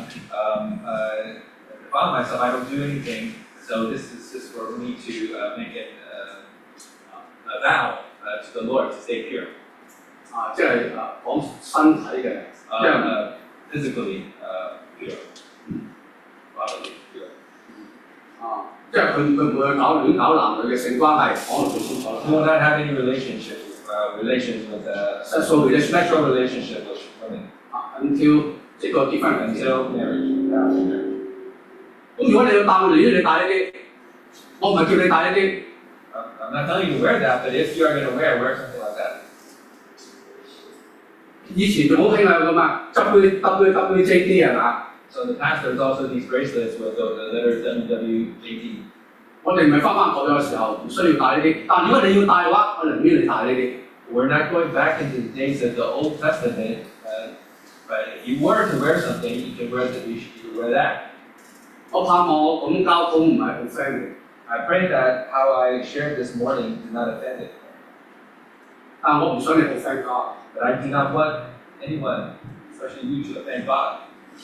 S2: defile myself. I don't do anything. So this is just for me to make it a vow to the Lord to stay pure.
S1: 即係講身體嘅，
S2: physically pure.
S1: 即係佢唔會亂搞男女嘅性關係，講到最清楚啦。
S2: We will not have any relations with
S1: sexual
S2: relationship with women
S1: until 即個結婚為止。
S2: until marriage.
S1: 咁如果你要戴你戴呢啲，我唔係叫你戴呢啲。
S2: I'm not telling you to wear that, but if you are going to wear something like that.
S1: 以前仲好興啊咁啊，WWJD 係嘛？
S2: So in the past, there's also these bracelets with the letters WWJD.
S1: 我哋唔係翻舊約嘅時候唔需要戴呢啲，但如果你要戴嘅話，我寧願你戴呢啲。
S2: We're not going back into the days of the Old Testament, but if you were to wear something, you can wear that.
S1: 我盼望我咁交通唔係好 friend
S2: I pray that how I shared this morning did not offend it.
S1: 但我唔想你好 friend God。
S2: But I do not want anyone, especially you, to offend God.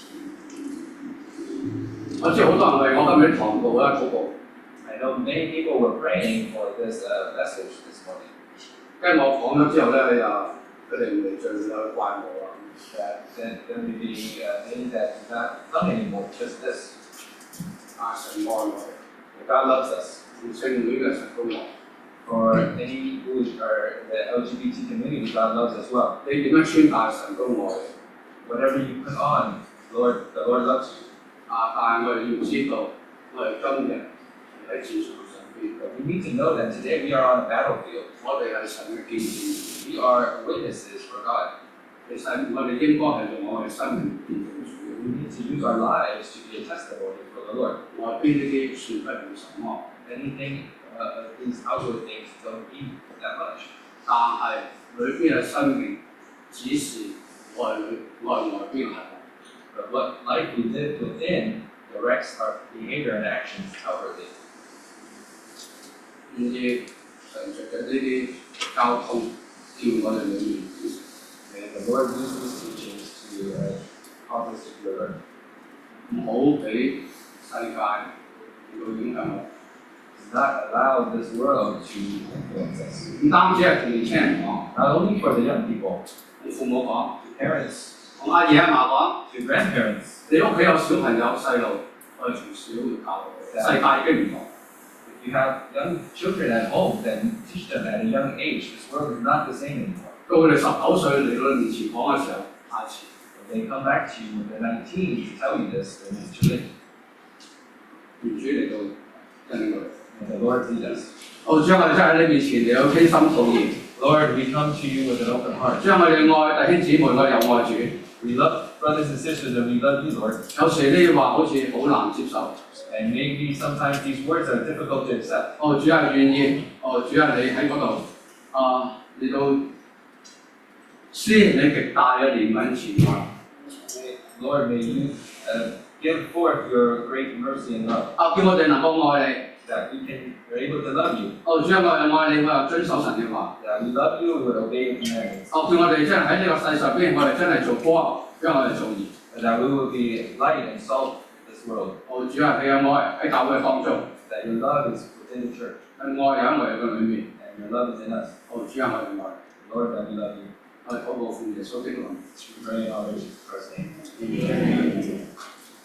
S1: 我知好多人為我今日啲堂道禱告，
S2: I know many people were praying for this message this morning.
S1: 跟住我講咗之後咧，佢哋唔嚟聚會又怪我啊。
S2: That there may be many that do not come anymore, just this.
S1: 神愛我哋，
S2: God loves us.
S1: 同性戀嘅神都愛。
S2: For any who are in the LGBT community, God loves as well.
S1: 你點樣穿戴神都愛。
S2: Whatever you put on, the Lord loves you.
S1: 但係我哋要知道，我哋今日喺戰場上邊，
S2: But we need to know that today we are on a battlefield.
S1: 我哋係神嘅見證。
S2: We are witnesses for God.
S1: 其實我哋應該係用我哋生命見證主。
S2: We need to use our lives to be a testimony for the Lord.
S1: 我邊呢啲算不了什麼，
S2: Anything of these outward things don't mean that much.
S1: 但係裏邊嘅生命只是外邊係。
S2: But what life we live within directs our behavior and actions outwardly.
S1: 願意神藉嘅呢啲交通，叫我哋裏面
S2: May the Lord use these teachings to cause us to be alert.
S1: 唔好俾世界嚟到影響我。
S2: Do not allow this world to influence us.
S1: 唔單止係同年青人講，
S2: Not only for the young people,
S1: 同父母講，
S2: to parents,
S1: 同阿爺阿嫲講。
S2: to grandparents.
S1: 你屋企有小朋友細路，我哋從小要教佢。世界已經唔同。
S2: If you have young children at home, then teach them at a young age. This world is not the same anymore.
S1: 到佢哋19歲嚟到你面前講嘅時候，太遲。
S2: When they come back to you when they're 19 to tell you this, then it's too late.
S1: 願主嚟到引領佢。
S2: May the Lord lead us.
S1: 我將我哋真係喺你面前嚟到傾心吐意。
S2: Lord, we come to you with an open heart.
S1: 將我哋愛弟兄姊妹，我哋又愛主。
S2: We love brothers and sisters and we love you, Lord.
S1: 有時呢啲話好似好難接受。
S2: And maybe sometimes these words are difficult to accept.
S1: 主係願意，主係你喺嗰度嚟到施你極大嘅憐憫慈愛。
S2: Lord, may you give forth your great mercy and love,
S1: 叫我哋能夠愛你。
S2: that we're able to love you,
S1: 主啊，我又愛你，我又遵守神嘅話。
S2: that we love you, we would obey your commandments,
S1: 叫我哋真係喺呢個世上邊，我哋真係做光，讓我哋做鹽。
S2: and that we will be light and salt this world,
S1: 主啊，你嘅愛喺教會當中，
S2: that your love is within the church,
S1: 愛喺我哋嘅裏面。
S2: and your love is in us.
S1: 主啊，我哋愛。
S2: Lord, that we love you.
S1: 我哋禱告奉耶穌的名。
S2: We pray in all Jesus Christ's name.
S1: Amen.